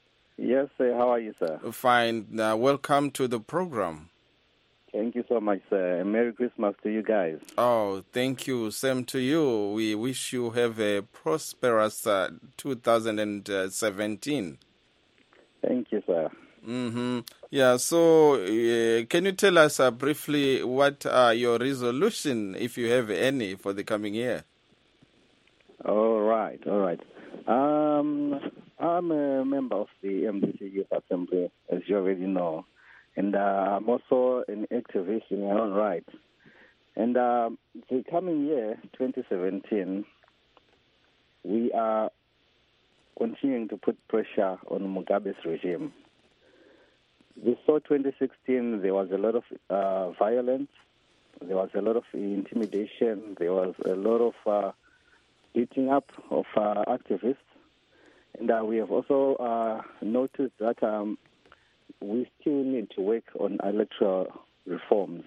Yes, sir. How are you, sir? Fine. Uh, welcome to the program. Thank you so much, sir. Merry Christmas to you guys. Oh, thank you. Same to you. We wish you have a prosperous uh, two thousand seventeen. Thank you, sir. Mm-hmm. Yeah, so uh, can you tell us uh, briefly what are your resolution, if you have any, for the coming year? All right, all right. Um, I'm a member of the M D C Youth Assembly, as you already know, and uh, I'm also an activist in my own right. And uh, the coming year, twenty seventeen, we are continuing to put pressure on Mugabe's regime. We saw twenty sixteen, there was a lot of uh, violence, there was a lot of intimidation, there was a lot of uh, beating up of uh, activists. And uh, we have also uh, noticed that um, we still need to work on electoral reforms.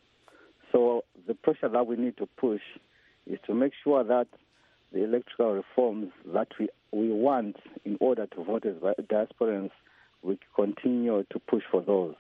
So the pressure that we need to push is to make sure that the electoral reforms that we, we want in order to vote as diasporans, we continue to push for those.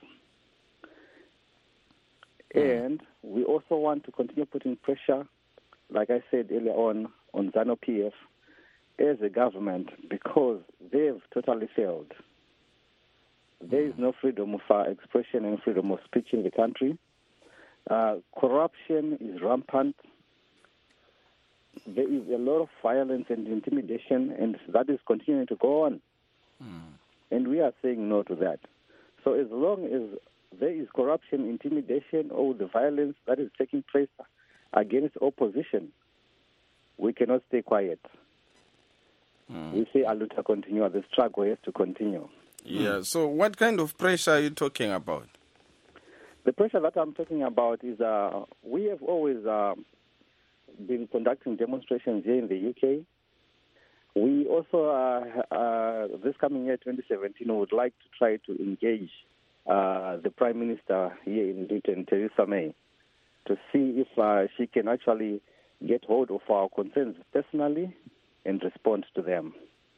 Mm. And we also want to continue putting pressure, like I said earlier on, on ZANU-P F as a government, because they've totally failed. There is no freedom of uh, expression and freedom of speech in the country. Uh, corruption is rampant. There is a lot of violence and intimidation, and that is continuing to go on. Mm. And we are saying no to that. So as long as there is corruption, intimidation, or the violence that is taking place against opposition, we cannot stay quiet. Mm. We say Aluta continue, the struggle has to continue. Yeah, mm. So what kind of pressure are you talking about? The pressure that I'm talking about is uh, we have always uh, been conducting demonstrations here in the U K. We also, uh, uh, this coming year, twenty seventeen, would like to try to engage uh, the Prime Minister here in Britain, Theresa May, to see if uh, she can actually get hold of our concerns personally and respond to them.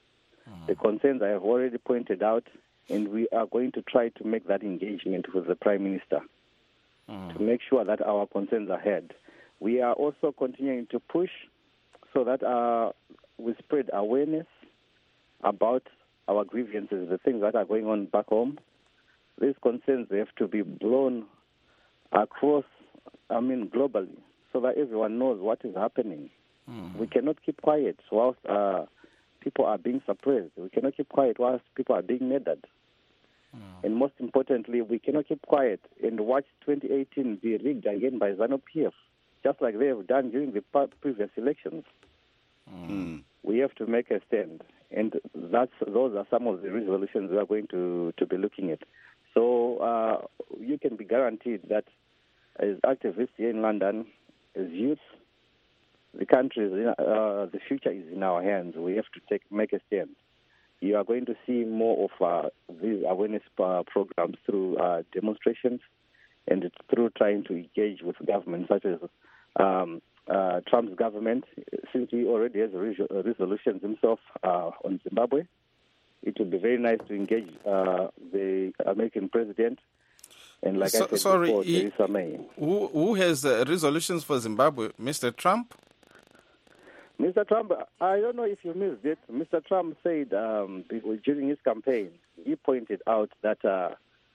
Mm. The concerns I have already pointed out, and we are going to try to make that engagement with the Prime Minister mm. to make sure that our concerns are heard. We are also continuing to push so that uh, we spread awareness about our grievances, the things that are going on back home. These concerns, they have to be blown across, I mean, globally, so that everyone knows what is happening. Mm. We cannot keep quiet whilst uh, people are being suppressed. We cannot keep quiet whilst people are being murdered. Mm. And most importantly, we cannot keep quiet and watch twenty eighteen be rigged again by ZANU-P F, just like they have done during the previous elections. Mm. We have to make a stand, and that's those are some of the resolutions we are going to, to be looking at. So uh, you can be guaranteed that as activists here in London, as youth, the country, is in, uh, the future is in our hands. We have to take make a stand. You are going to see more of uh, these awareness uh, programs through uh, demonstrations and through trying to engage with governments such as um, uh, Trump's government, since he already has a resolutions himself uh, on Zimbabwe. It would be very nice to engage uh, the American president. And like so, I said sorry, before, he, Theresa May. Who, who has uh, resolutions for Zimbabwe? Mister Trump? Mister Trump, I don't know if you missed it. Mister Trump said um, during his campaign, he pointed out that uh,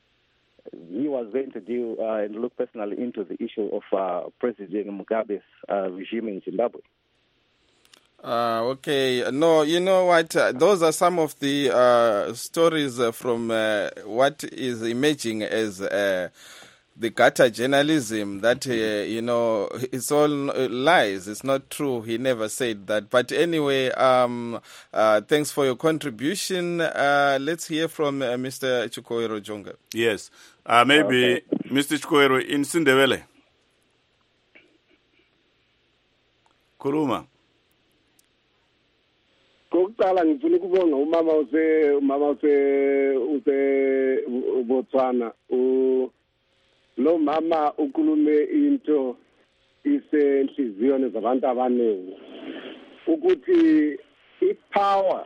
he was going to deal uh, and look personally into the issue of uh, President Mugabe's uh, regime in Zimbabwe. Uh, okay. No, you know what? Uh, those are some of the uh, stories uh, from uh, what is emerging as uh, the gutter journalism that, uh, you know, it's all lies. It's not true. He never said that. But anyway, um, uh, thanks for your contribution. Uh, let's hear from uh, Mister Chikoero Jonga. Yes. Uh, maybe okay. Mister Chikoero in Sindebele. Kuruma. Kokuqala ngifuna ukubonga umama use umama use use Botswana u lo mama ukhulume into isenhliziyweni zabantu abaningi ukuthi ipower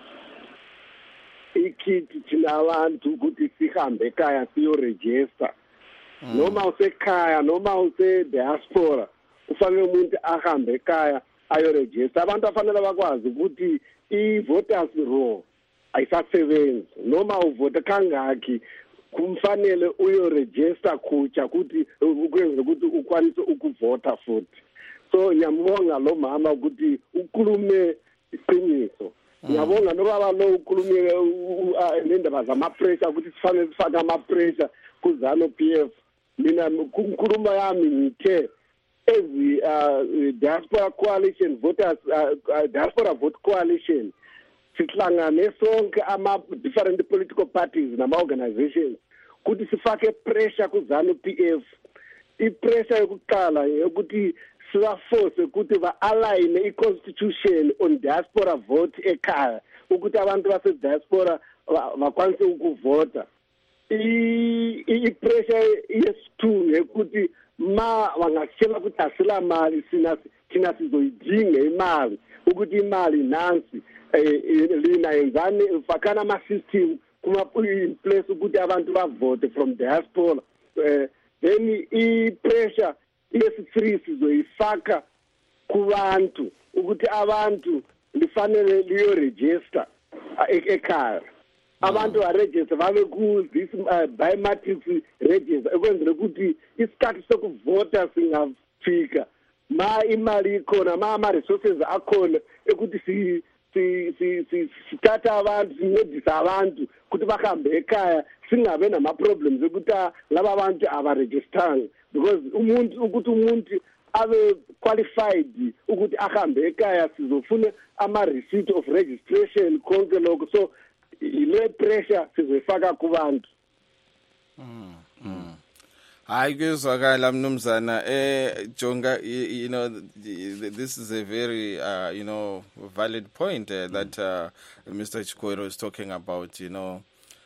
ikithi thina abantu ukuthi sihambe ekhaya siyoregister noma usekhaya noma use diaspora ufanele umuntu ahambe ekhaya ayoregister. Abantu afanele bakwazi ukuthi i-voters roll ayisasebenzi noma uvota kangaki kumfanele uyoregister khutsha ukuthi ukwenza ukuthi ukwanise ukuvota futhi. So ngiyambonga lo mama ukuthi ukhulume iqiniso. Ngiyabonga nobaba lo ukhulume nendaba zama-pressure ukuthi sifanele sifake ama-pressure ku-ZANU-P F. Mina kumkhuluma yami ngithe ezi uh, diaspora coalition voters uh, uh, diaspora vote coalition sihlangane sonke ama different political parties nama organizations ukuthi sifake pressure ku ZANU-P F. I-pressure yokuqala ukuthi sibaforce ukuthi ba-align i-constitution on diaspora vote ekhaya ukuthi abantu base diaspora bakwanise ukuvota. I-pressure yesithu ukuthi ma wangasitshela ukuthi asila mali sina thina sizoyidinga imali ukuthi imali nansi lina yenzani fakana ama system kuma in place ukuthi abantu bavote from diaspora. Then i-pressure yesi-three sizoyifaka kubantu ukuthi abantu lifanele liyoregister ekhaya. Abantu aregister babe ku this uh, biometrics register ekwenzela ukuthi isikhathi sokuvota singafika ma imali ikhona ma ama resources akhona ukuthi si si si sithatha abantu sincedisa abantu ukuthi bahambe ekhaya singabe nama problems ukuthi laba abantu abaregisteranga because umuntu ukuthi umuntu abe qualified ukuthi ahambe ekhaya sizofuna ama receipt of registration konke lokho. So ile pressure sizofaka kubantu. Mm. mm. Hayi kuzwakala mnumzana eh Jonga, you know, this is a very uh, you know, valid point uh, that uh, Mister Chikoero is talking about, you know.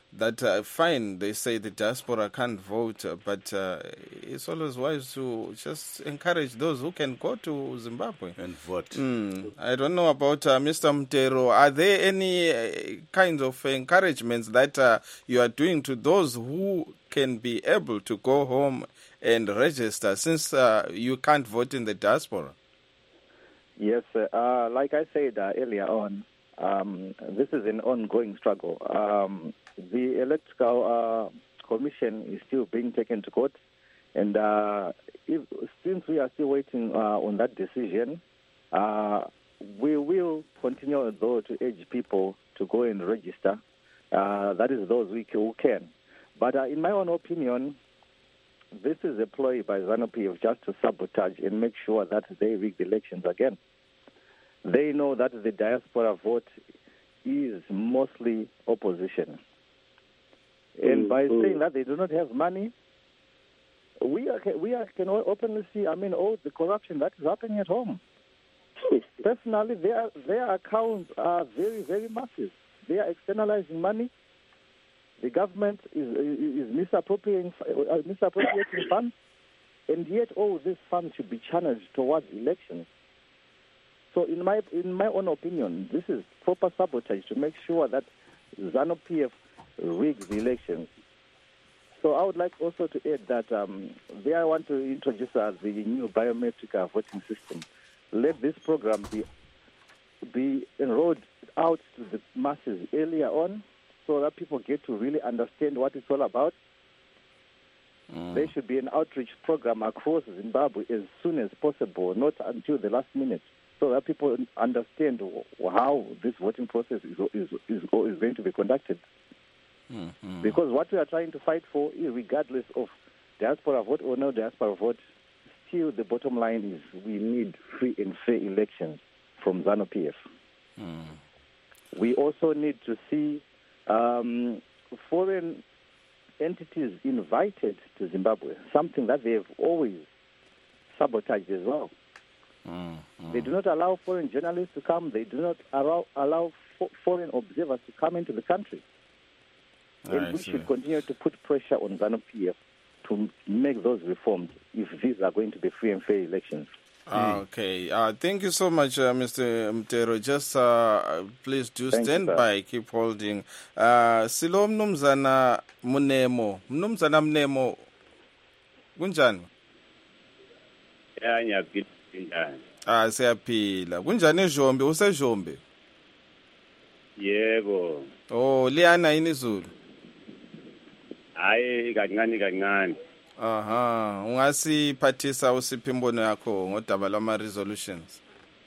that uh, fine, they say the diaspora can't vote, uh, but uh, it's always wise to just encourage those who can go to Zimbabwe and vote. Mm. I don't know about uh, Mister Mtero. Are there any uh, kinds of encouragements that uh, you are doing to those who can be able to go home and register, since uh, you can't vote in the diaspora? Yes, uh, like I said uh, earlier on, um, this is an ongoing struggle. Um, the Electoral uh, Commission is still being taken to court, and uh, if, since we are still waiting uh, on that decision, uh, we will continue, though, to urge people to go and register. Uh, that is those who can. But uh, in my own opinion, this is a ploy by ZANU-P F just to sabotage and make sure that they rig the elections again. They know that the diaspora vote is mostly opposition. And by saying that they do not have money, we are, we are, can openly see, I mean, all the corruption that is happening at home. Personally, their, their accounts are very, very massive. They are externalizing money. The government is, is misappropriating, uh, misappropriating funds, and yet all these funds should be channeled towards elections. So in my in my own opinion, this is proper sabotage to make sure that ZANU-P F rigs the elections. So I would like also to add that um, they want to introduce uh, the new biometric uh, voting system. Let this program be be enrolled out to the masses earlier on, so that people get to really understand what it's all about. Mm. There should be an outreach program across Zimbabwe as soon as possible, not until the last minute, so that people understand how this voting process is is, is, is going to be conducted. Mm-hmm. Because what we are trying to fight for, regardless of diaspora vote or no diaspora vote, still the bottom line is we need free and fair elections from ZANU-P F. Mm. We also need to see um, foreign entities invited to Zimbabwe, something that they have always sabotaged as well. Mm, mm. They do not allow foreign journalists to come. They do not allow, allow fo- foreign observers to come into the country. And I we see. should continue to put pressure on ZANU-P F to make those reforms if these are going to be free and fair elections. Okay. Uh, thank you so much, uh, Mister Mtero. Just uh, please do thank stand you, by. Keep holding. Uh, Silo mnumzana Munemo. Mnumzana Mnemo. Kunjani? Ya nyaphila njani? Ah, siyaphila. Kunjani eJombe? UseJombe? Yebo. Oh, liyana yini izulu? Hayi kancane kancane. Aha, ungasiphathisa usiphi imbono yakho ngodaba lwama resolutions?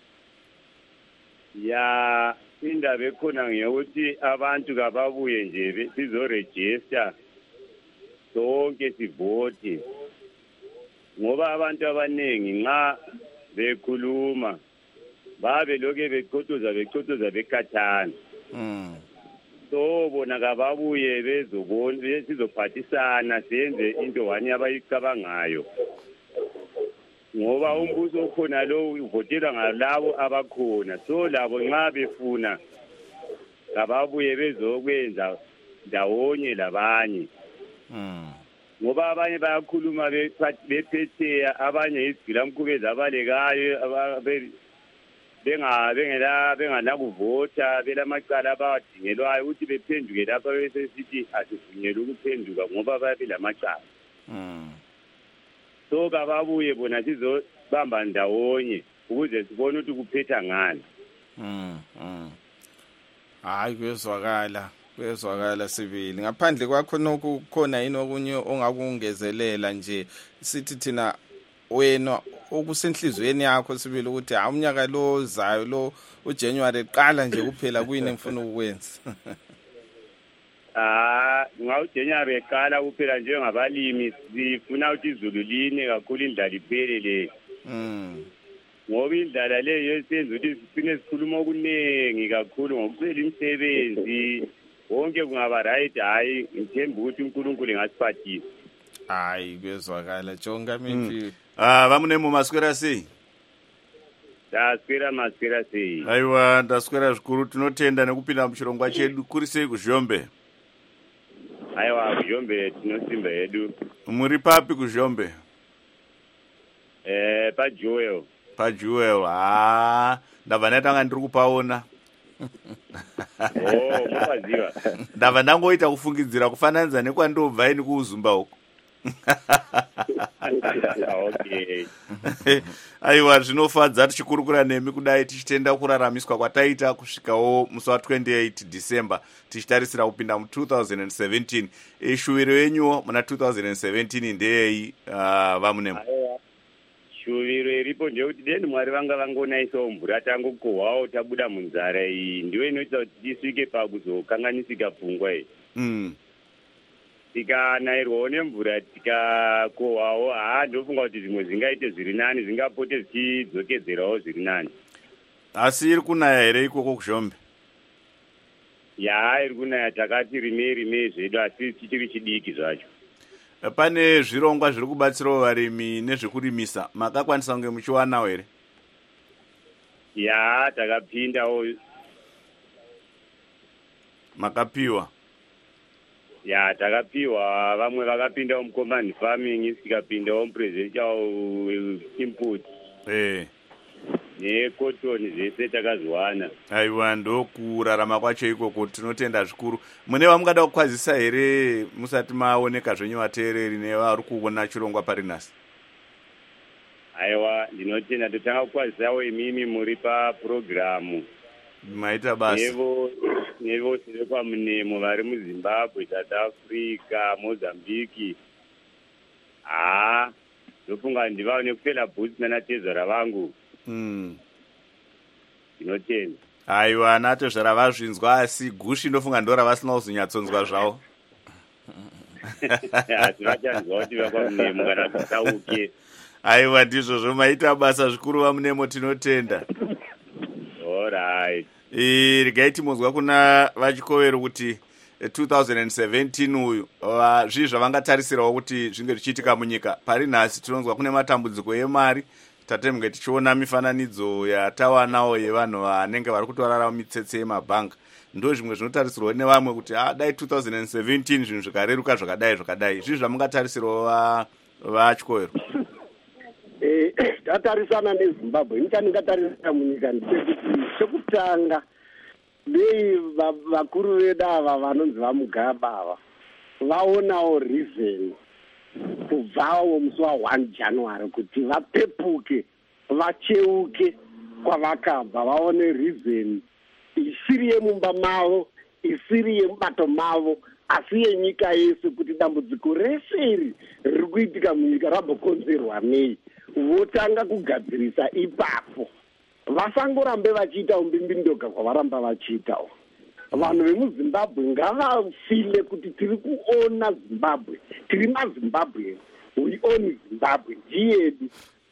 Ya, indaba ekhona ngeyokuthi abantu kababuye nje sizoregister sonke sivote. Ngoba abantu abanengi nxa bekhuluma babe lokho beqotoza beqotoza bekhathana. Mm. So bona kababuye bezobona sizophathisana senze into wani abayicabangayo. Ngoba umbuso okhona lo uvotela ngalabo abakhona. So labo nxa befuna kababuye bezokwenza ndawonye labanye. Mm. Ngoba abanye bayakhuluma bephetheya, abanye izigilamkhubezo abalekayo ababe benga bengela bengana kuvota belamacala abawadingelwayo ukuthi bephenduke lapha bese sithi asivunyelwe ukuphenduka ngoba babe lamacala. Mm. So kababuye bona sizobamba ndawonye ukuze sibone ukuthi kuphetha ngani. Mm. Mm. Hayi kuyezwakala. Kuyezwakala sibili. Ngaphandle kwakho nokukhona yini okunye ongakungezelela nje sithi thina wena okusenhlizweni yakho sibili ukuthi ha umnyaka lo ozayo lo uJanuary eqala nje kuphela kuyini engifuna ukwenza? Ah, ngawu January eqala kuphela nje ngabalimi sifuna ukuthi izulu line kakhulu indlala iphelele. Mm. Ngoba indlala leyo yesenza ukuthi sifine sikhuluma okunengi kakhulu ngokusela imisebenzi. Wonke kungaba right, hayi ngithemba ukuthi uNkulunkulu engasiphathisa. Hayi kuyezwakala jonga mithi. Ah, vamunemo maswera sei? Ndaswera maswera sei. Aiwa, ndaswera zvikuru, tinotenda nekupinda muchirongwa chedu kuri sei kuZhombe. aiwa kuzhombe tinosimba hedu. Muri papi kuzhombe? Eh, paJewel. PaJewel. Ah, ndabva ndaitanga ndiri kupaona. Oh, mukaziva. Ndabva ndangoita kufungidzira kufananidza nekwandobva ini kuuzumba uko. Okay. Aiwa, zvinofadza tichikurukura nemi kudai tichitenda kuraramiswa kwataita kusvikawo musi wa28 December tichitarisira kupinda mu two thousand seventeen. Shuwiro yenyu muna two thousand seventeen ndeyei uh, vamunemo? Shuviro iripo ndeyekuti deni Mwari vanga vangonaisawo mvura tangokohwawo tabuda munzara iyi ndiyo inoita kuti tisvike pakuzokanganisika pfungwa iyi. Mm. Tikanairwawo nemvura tikakohwawo, haa ndofunga kuti zvimwe zvingaite zviri nani, zvingapote zvichidzokedzerawo zviri nani. Asi iri kunaya here ikoko kuzhombe? Ya, iri kunaya, takati rime rime zvedu asi tichiri chidiki zvacho. Pane zvirongwa zviri kubatsirawo varimi nezvekurimisa, makakwanisa kunge muchiwanawo here? Ya, takapindawo. Makapiwa? Ya, takapiwa, vamwe vakapindawo mucommand farming, tikapindawo mupresidential input. Eh. Nekotoni zvese takazwana. Aiwa, ndokurarama kwacho ikoko, tinotenda zvikuru. Mune vamungada kukwazisa here musati maoneka zvenyu vateereri nevari kuona chirongwa parinasi? Aiwa, ndinotenda totanga kukwazisawo imimi muri paprogramu. Maita basa. Nevo nevose vekwamunemo vari muZimbabwe, South Africa, Mozambique. Haa, ndofunga ndivawo nekupela bhutsi nanatezvara vangu. Mm. Ndinotenda. Aiwa, natezvara vazvinzwa asi gushi ndofunga ndora vasina kuzonyatsonzwa zvavo. Asi vachanzwa kuti vekwamunemo kana kusauke. Aiwa, ndizvozvo maita basa zvikuru vamunemo, tinotenda. Alright. Eh, regai timuzwa kuna vachikovero kuti two thousand seventeen uyu zvii zvavangatarisirawo kuti zvinge zvichiitika munyika. Pari nhasi tinonzwa kune matambudziko emari, tatemge tichiona mifananidzo yatawanawo yevanhu vanenge vari kutorarama mitsetse yemabhanga. Ndo zvimwe zvinotarisirwa nevamwe kuti ah, dai two thousand seventeen zvinhu zvikareruka zvakadai zvakadai. Zvii zvamungatarisirawo vachikovero? Eh, tatarisana neZimbabwe, nichandingatarisira munyika ndechekuti chekutanga dei vakuru vedu ava vanonzi vaMugabe ava vaonawo reason kubvawo musi wa one January kuti vapepuke vacheuke kwavakabva, vaone reason isiri yemumba mavo, isiri yemubato mavo, asi yenyika yese, kuti dambudziko rese iri riri kuitika munyika rambokonzerwa nei. Votanga kugadzirisa ipapo, vasangorambe vachiita umbimbirindoga kwavaramba vachiitawo. Vanhu vemuZimbabwe ngavafile kuti tiri kuona Zimbabwe, tiri maZimbabwe, we own Zimbabwe, ndiyedu.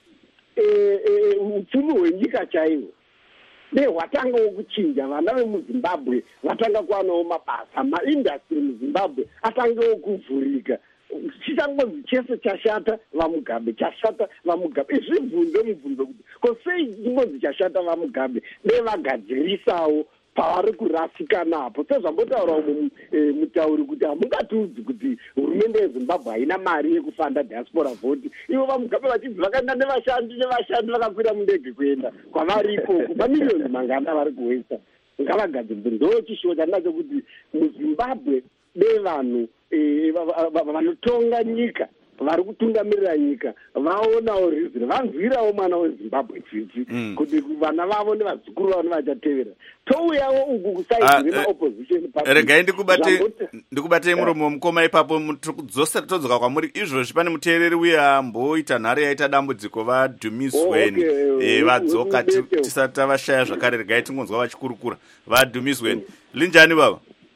Upfumi hwenyika chaiwo dei hwatangawo kuchinja. Vana vemuZimbabwe vatanga kuwanawo mabasa, maindastry muZimbabwe atangewo kuvhurika. Chichangozi chese chashata vaMugabe, chashata vaMugabe. Izvibvunzo mubvunzo kuti ko sei chingozi chashata vaMugabe dei vagadzirisawo pavari kurasika napo. Sezvambotaurawo mutauri kuti hamungatiudzi kuti hurumende yeZimbabwe haina mari yekufanda diaspora vote. Ivo vaMugabe vachibva vakaenda nevashandi nevashandi vakakwira mundege kuenda kwavari ikoko, mamiliyoni mangana vari kuwesa. Ngavagadziridze. Ndo chishuwo chandinacho kuti muZimbabwe dei vanhu vanotonga nyika, vari kutungamirira nyika, vaonawo reason, vanzwirawo mwana weZimbabwe tsitsi kuti vana vavo nevazukuru vavo nevachatevera touyawo uku kusaidzi remaopposition. Regai ndikubatei muromo mukoma ipapo, todzoka kwamuri izvozvi. Pane muteereri uya amboita nhare yaita dambudziko, vaDhumisweni vadzoka tisati tavashaya zvakare. Regai tingonzwa vachikurukura. VaDhumisweni, linjani baba?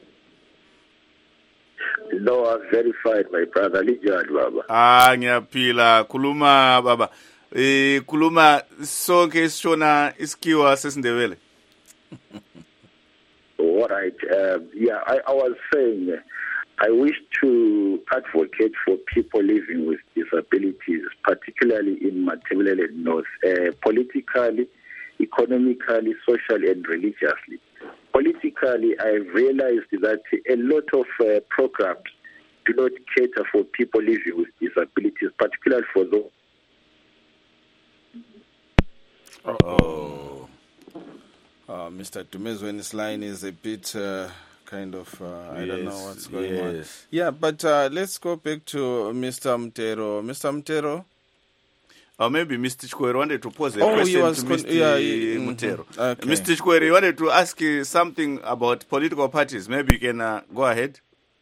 No, I'm verified, my brother. Lijani baba. Ah, ngiyapila. Kuluma baba. Eh, kuluma sonke sishona iskiwa sesindebele. All right. Um, yeah, I, I was saying, uh, I wish to advocate for people living with disabilities, particularly in Matabeleland North, uh, politically, economically, socially, and religiously. Politically, I've realized that a lot of uh, programs do not cater for people living with disabilities, particularly for those. Oh, uh, Mister Dumezwen's line is a bit uh, kind of, uh, I yes, don't know what's going yes. on. Yeah, but uh, let's go back to Mister Mutero. Mister Mutero? Or maybe Mister Chikwere wanted to pose a oh, question was to con- Mister Yeah, Mutero. Mm-hmm. Okay. Mister Chikwere, you wanted to ask uh, something about political parties. Maybe you can uh, go ahead.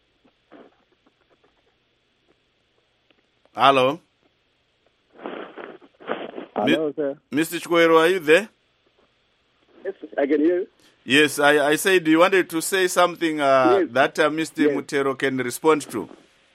Hello? Hello, Mi- sir. Mister Chikwere, are you there? Yes, I can hear you. Yes, I, I said you wanted to say something uh, yes. that uh, Mister Yes. Mutero can respond to.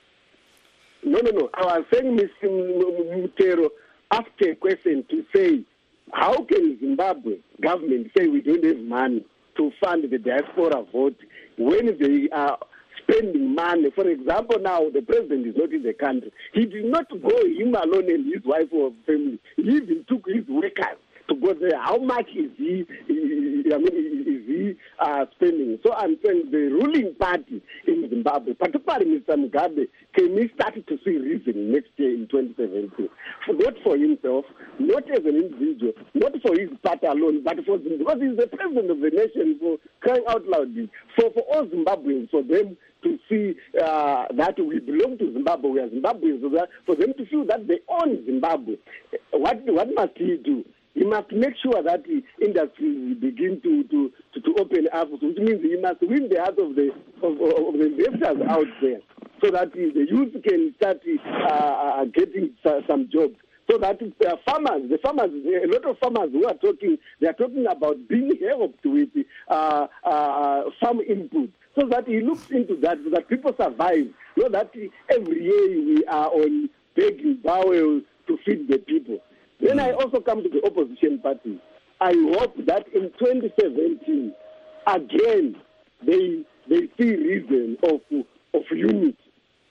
No, no, no. I was saying Mister Mutero asked a question to say, how can Zimbabwe government say we don't have money to fund the diaspora vote when they are spending money? For example, now the president is not in the country. He did not go him alone and his wife or family. He even took his workers to go there. How much is he, I mean, is he uh, spending? So I'm saying the ruling party in Zimbabwe, particularly Mister Mugabe, can he start to see reason next year in twenty seventeen? For, not for himself, not as an individual, not for his party alone, but for because he's the president of the nation, for crying out loud. For, for all Zimbabweans, for them to see uh, that we belong to Zimbabwe, we are Zimbabweans, so that, for them to feel that they own Zimbabwe. What, what must he do? He must make sure that the industry begin to, to, to, to open up, which means he must win the heart of the of, of the investors out there, so that the youth can start uh, getting some jobs. So that uh, farmers, the farmers, a lot of farmers who are talking, they are talking about being helped with uh, uh, farm input, so that he looks into that, so that people survive. So that every year we are on begging bowels to feed the people. Then I also come to the opposition party. I hope that in twenty seventeen, again, they they see reason of of unity.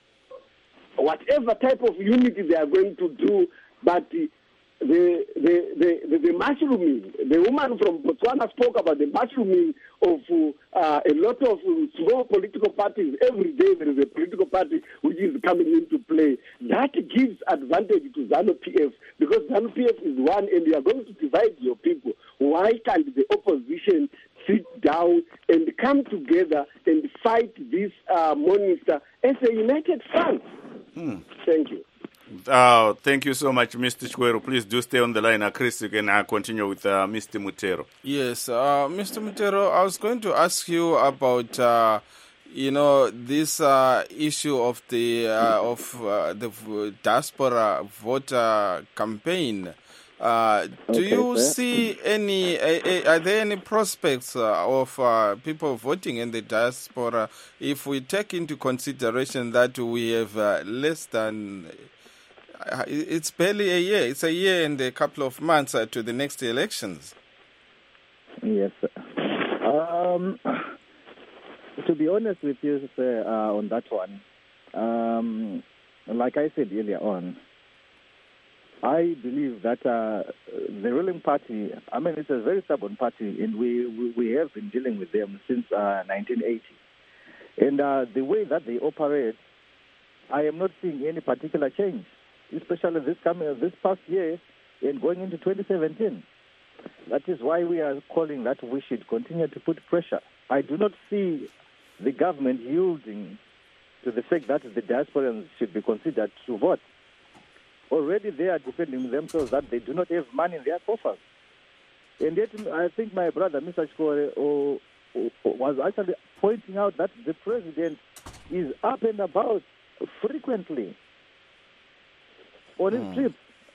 Whatever type of unity they are going to do, but the the the the, the mushrooming, the woman from Botswana spoke about the mushrooming of uh, a lot of small political parties. Every day there is a political party which is coming into play. That gives advantage to ZANU P F, because ZANU P F is one and you are going to divide your people. Why can't the opposition sit down and come together and fight this uh, monster as a united front? Hmm. Thank you. Uh, thank you so much, Mister Chikwere. Please do stay on the line. Uh, Chris, you can uh, continue with uh, Mister Mutero. Yes, uh, Mister Mutero, I was going to ask you about, uh, you know, this uh, issue of the uh, of uh, the diaspora voter campaign. Uh, do okay, you sir. see any? Uh, are there any prospects uh, of uh, people voting in the diaspora if we take into consideration that we have uh, less than? It's barely a year. It's a year and a couple of months uh, to the next elections. Yes. Um, to be honest with you, sir, uh, on that one, um, like I said earlier on, I believe that uh, the ruling party, I mean, it's a very stubborn party, and we, we, we have been dealing with them since uh, nineteen eighty. And uh, the way that they operate, I am not seeing any particular change, especially this coming this past year and going into twenty seventeen. That is why we are calling that we should continue to put pressure. I do not see the government yielding to the fact that the diasporans should be considered to vote. Already they are defending themselves that they do not have money in their coffers. And yet I think my brother, Mister Chikwere, oh, oh, was actually pointing out that the president is up and about frequently on his mm. trips.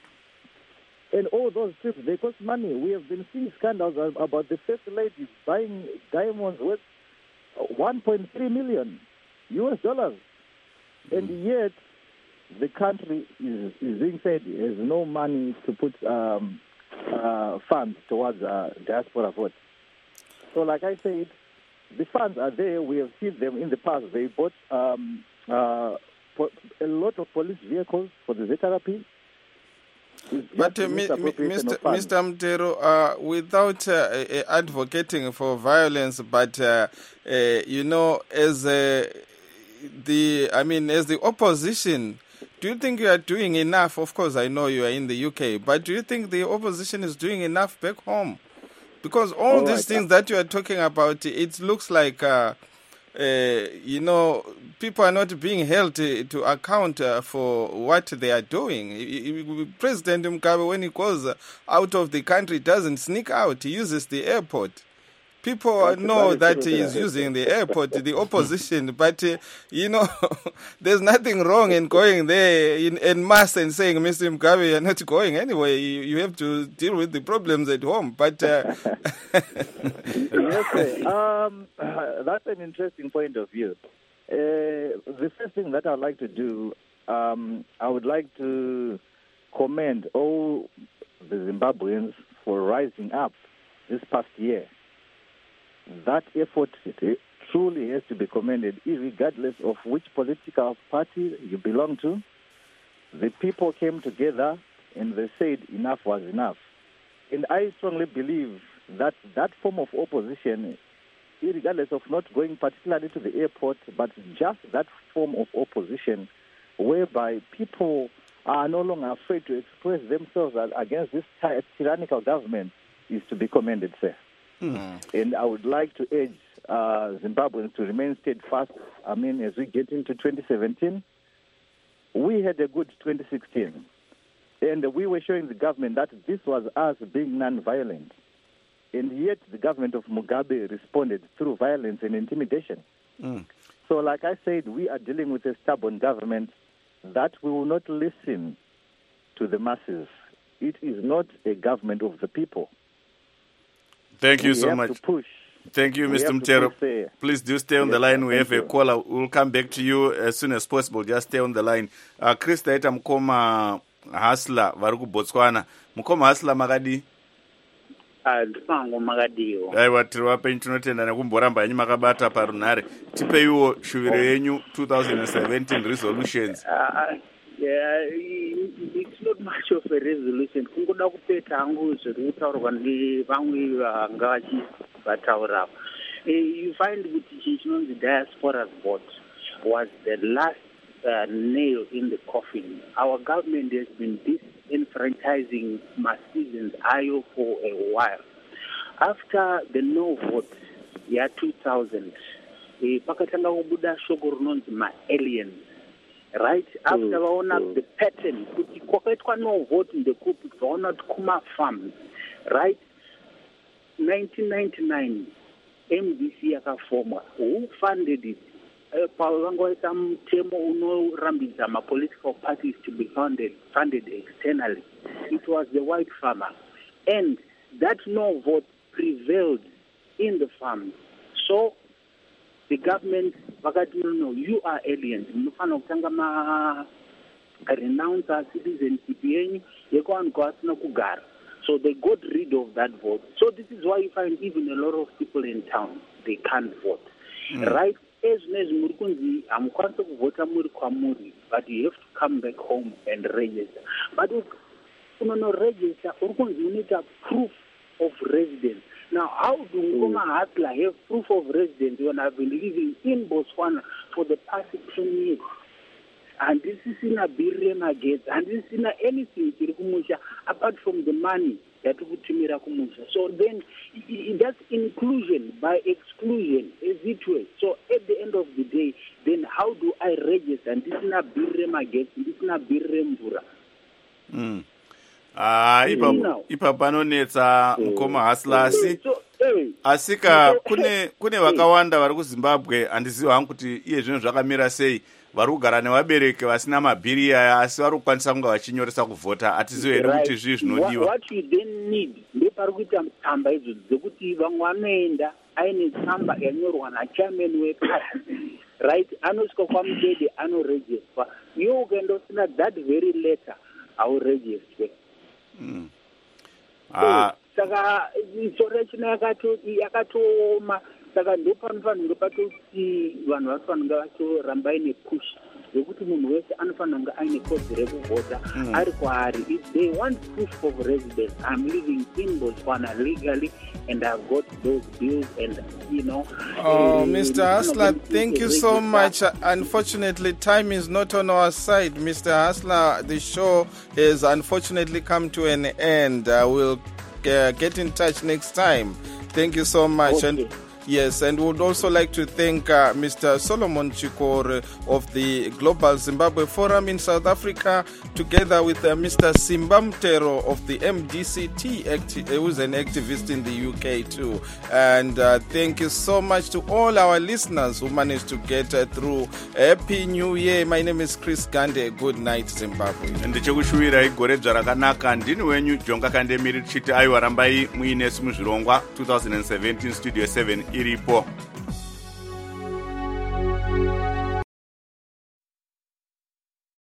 And all those trips, they cost money. We have been seeing scandals about the first lady buying diamonds worth one point three million U S dollars. Mm. And yet, the country is, is being said has no money to put um, uh, funds towards uh, diaspora votes. So like I said, the funds are there. We have seen them in the past. They bought um, uh, a lot of police vehicles for the Z-therapy. But uh, Mister Mister Mutero, uh, without uh, advocating for violence, but uh, uh, you know, as a the, I mean, as the opposition, do you think you are doing enough? Of course, I know you are in the U K, but do you think the opposition is doing enough back home? Because all, all these right, things that you are talking about, it looks like, uh, uh, you know, people are not being held to, to account uh, for what they are doing. President Mugabe, when he goes out of the country, doesn't sneak out. He uses the airport. People That's know that he is using the airport, the opposition, but, uh, you know, there's nothing wrong in going there in, in mass and saying, Mister Mugabe, you're not going anyway. You, you have to deal with the problems at home. But uh... Yes, sir. Um, uh, that's an interesting point of view. Uh, the first thing that I'd like to do, um, I would like to commend all the Zimbabweans for rising up this past year. That effort truly has to be commended, regardless of which political party you belong to. The people came together and they said enough was enough. And I strongly believe that that form of opposition, regardless of not going particularly to the airport, but just that form of opposition whereby people are no longer afraid to express themselves against this tyrannical government, is to be commended, sir. Mm. And I would like to urge uh, Zimbabweans to remain steadfast. I mean, as we get into twenty seventeen, we had a good twenty sixteen. And we were showing the government that this was us being non-violent. And yet the government of Mugabe responded through violence and intimidation. Mm. So like I said, we are dealing with a stubborn government that we will not listen to the masses. It is not a government of the people. Thank you we so have much. To push. Thank you, we Mister Mtero. Please do stay on yes, the line. We have you. a caller. We'll come back to you as soon as possible. Just stay on the line. Uh, Chris taita mukoma hasla vari kuBotswana. Mukoma hasla makadi? Ndipango makadiwo. Aiwa, tiri wapenyu tinotenda nekumboramba yenyu makabata parunhare. Tipeiwo shuviro yenyu twenty seventeen resolutions. Uh, yeah, it's not much of a resolution. Kungoda kupeta hangu zviri kutaurwa nevamwe vanga vachivataura. You find kuti chinhu chinonzi diaspora's vote was the last uh, nail in the coffin. Our government has been disenfranchising citizens ayo for a while. After the no vote, year two thousand, eh, pakatanga kubuda shoko runonzi ma-aliens. Right? After mm, vaona mm. the pattern, kuti kwakaitwa no vote in the coup, vaona kuma farms. Right? nineteen ninety-nine, M D C yakafomwa. Who funded it? Pavangoita mutemo unorambidza ma-political parties to be funded, funded externally. It was the white farmer. And that no vote prevailed in the farms. So the government, vakati no, you are aliens. Mufana kutanga ma renounce our citizenship yenyu yekuwanhu asina kugara. So they got rid of that vote. So this is why you find even a lot of people in town, they can't vote. Mm. Right? As as Murikunzi, I'm going to vote muri kwamuri, but you have to come back home and register. But if you don't register, you need a proof of residence. Now, how do Ngoma Hatla have proof of residence when I've been living in Botswana for the past ten years? And this is in a birema gate, and this is in a anything apart from the money that Timira Kumusha. So then that's inclusion by exclusion, as it were. So at the end of the day, then how do I register? And this is in a birema gate, this is in a birembura. Mm. Ah, ipa ipa panonetsa mukoma haslasi asika kune kune vakawanda vari kuZimbabwe andiziva hangu kuti iye zvinhu zvakamira sei vari kugara nevabereki vasina mabhiri aya asi vari kukwanisa kunga vachinyoresa kuvhota atizive here kuti zvii zvinodiwa. What you then need ndepari kuita tsamba idzo dzekuti vamwe vanoenda aine tsamba yanyorwa nachairman weparty, right, anosvika kwamudede anoregister. Iwe ukaenda usina that very letter hauregister. Mm. Ah. Saka isorechina yakato yakatoma saka ndopanofanira patoti vanhu vanofanira vatoramba aine push yekuti munhu wese anofanira kunge aine kodzero rekuvhota ari kwaari. If they want proof of residence, I'm living in Botswana legally and I've got those bills and you know. Oh, uh, Mister Hasler, thank you so much. Unfortunately, time is not on our side. Mister Hasler, the show has unfortunately come to an end. Uh, we'll uh, get in touch next time. Thank you so much. Okay. And yes, and we would also like to thank uh, Mister Solomon Chikore of the Global Zimbabwe Forum in South Africa, together with uh, Mister Simbamtero of the M D C T, acti- who's an activist in the U K too. And uh, thank you so much to all our listeners who managed to get uh, through. Happy New Year. My name is Chris Gande. Good night, Zimbabwe. ndichikushuvirai gore dzarakanaka. Ndini wenyu Jonga Kandemiri tichiti aiwa rambai muine simuzvirongwa twenty seventeen studio seven iripo.